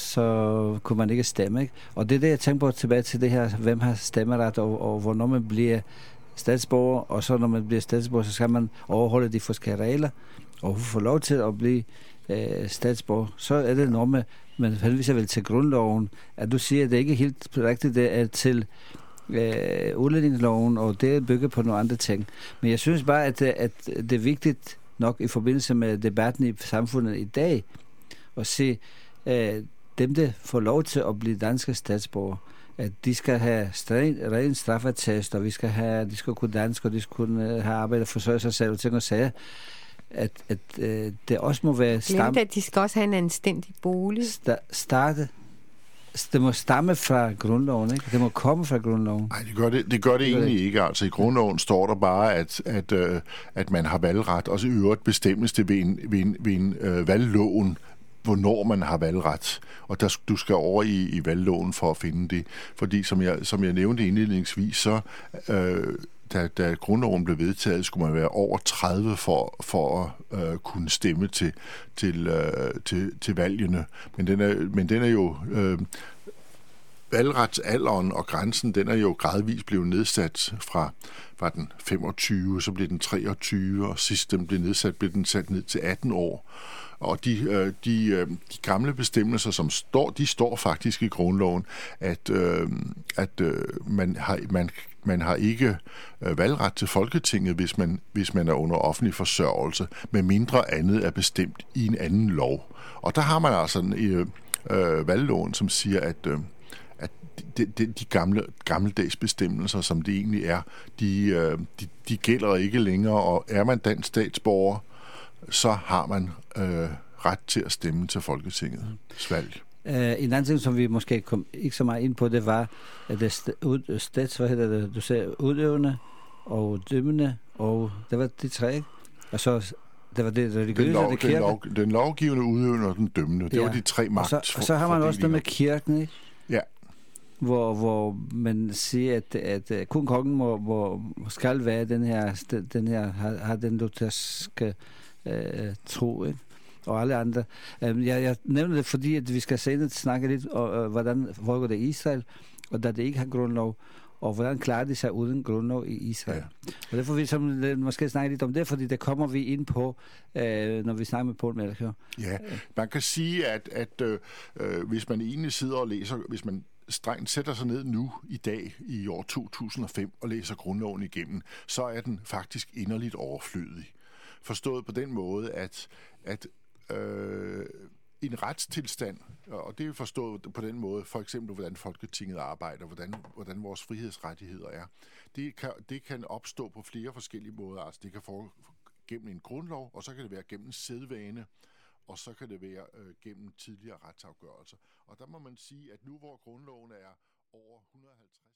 S7: så kunne man ikke stemme, ikke? Og det er det, jeg tænker på tilbage til det her, hvem har stemmeret, og, og hvornår man bliver statsborger, og så når man bliver statsborger, så skal man overholde de forskellige regler, og få lov til at blive øh, statsborger. Så er det noget med, man henviser vel til grundloven, at du siger, at det ikke er helt rigtigt, det er til øh, udlændingsloven, og det bygger på nogle andre ting. Men jeg synes bare, at, at det er vigtigt nok i forbindelse med debatten i samfundet i dag, at se øh, dem, der får lov til at blive danske statsborger, at de skal have ren straffetest, og vi skal have, de skal kunne dansk, og de skal kunne have arbejdet for forsørge sig selv, og ting og sager. At, at øh, det også må være...
S9: Stam- at de skal også have en anstændig bolig.
S7: Sta- starte. Det må stamme fra grundloven, ikke? Det må komme fra grundloven.
S6: Nej, det gør det, det, gør det, det egentlig det. ikke. Altså i grundloven står der bare, at, at, øh, at man har valgret, og så i øvrigt bestemmes det ved en, ved en, ved en øh, valgloven, hvornår man har valgret. Og der, du skal over i, i valgloven for at finde det. Fordi som jeg, som jeg nævnte indledningsvis, så øh, da, da grundloven blev vedtaget, skulle man være over tredive for, for at øh, kunne stemme til, til, øh, til, til valgene. Men den er, men den er jo... Øh, valgretsalderen og grænsen, den er jo gradvist blevet nedsat fra, fra den femogtyve, så blev den treogtyve, og sidst den blev nedsat, blev den sat ned til atten år. Og de, de, de gamle bestemmelser, som står, de står faktisk i grundloven, at, at man, har, man, man har ikke valgret til Folketinget, hvis man, hvis man er under offentlig forsørgelse, med mindre andet er bestemt i en anden lov. Og der har man altså en øh, valgloven, som siger, at øh, at de, de, de gamle, gammeldags bestemmelser, som det egentlig er, de, de, de gælder ikke længere, og er man dansk statsborger, så har man øh, ret til at stemme til Folketingets valg.
S7: Uh, en anden ting, som vi måske kom ikke så meget ind på, det var, at det st- stats, hvad hedder det, du sagde, udøvende og dømmende, og det var de tre, ikke? Og så det var det religiøse,
S6: den, lov,
S7: det kirke.
S6: Den, lov, den lovgivende, udøvende og den dømmende, det ja. var de tre magt.
S7: Og så, og så har man også det med kirken, ikke?
S6: Ja.
S7: Hvor, hvor man siger, at, at kun kongen må, må, skal være den her, den her har, har den lutherske øh, tro, ikke? Og alle andre. Jeg, jeg nævner det, fordi at vi skal senere snakke lidt om, hvordan foregår det i Israel, og da det ikke har grundlov, og hvordan klarer de sig uden grundlov i Israel. Ja. Og derfor vi som, måske snakke lidt om det, fordi det kommer vi ind på, øh, når vi snakker med Poul Melchior.
S6: Ja, man kan sige, at, at øh, hvis man egentlig sidder og læser, hvis man strengt sætter sig ned nu i dag i år to tusind og fem og læser grundloven igennem, så er den faktisk inderligt overflødig. Forstået på den måde, at, at øh, en retstilstand, og det er forstået på den måde, for eksempel hvordan Folketinget arbejder, hvordan, hvordan vores frihedsrettigheder er, det kan, det kan opstå på flere forskellige måder. Altså det kan foregå gennem en grundlov, og så kan det være gennem sædvane, og så kan det være øh, gennem tidligere retsafgørelser. Og der må man sige, at nu hvor grundloven er over et hundrede og halvtreds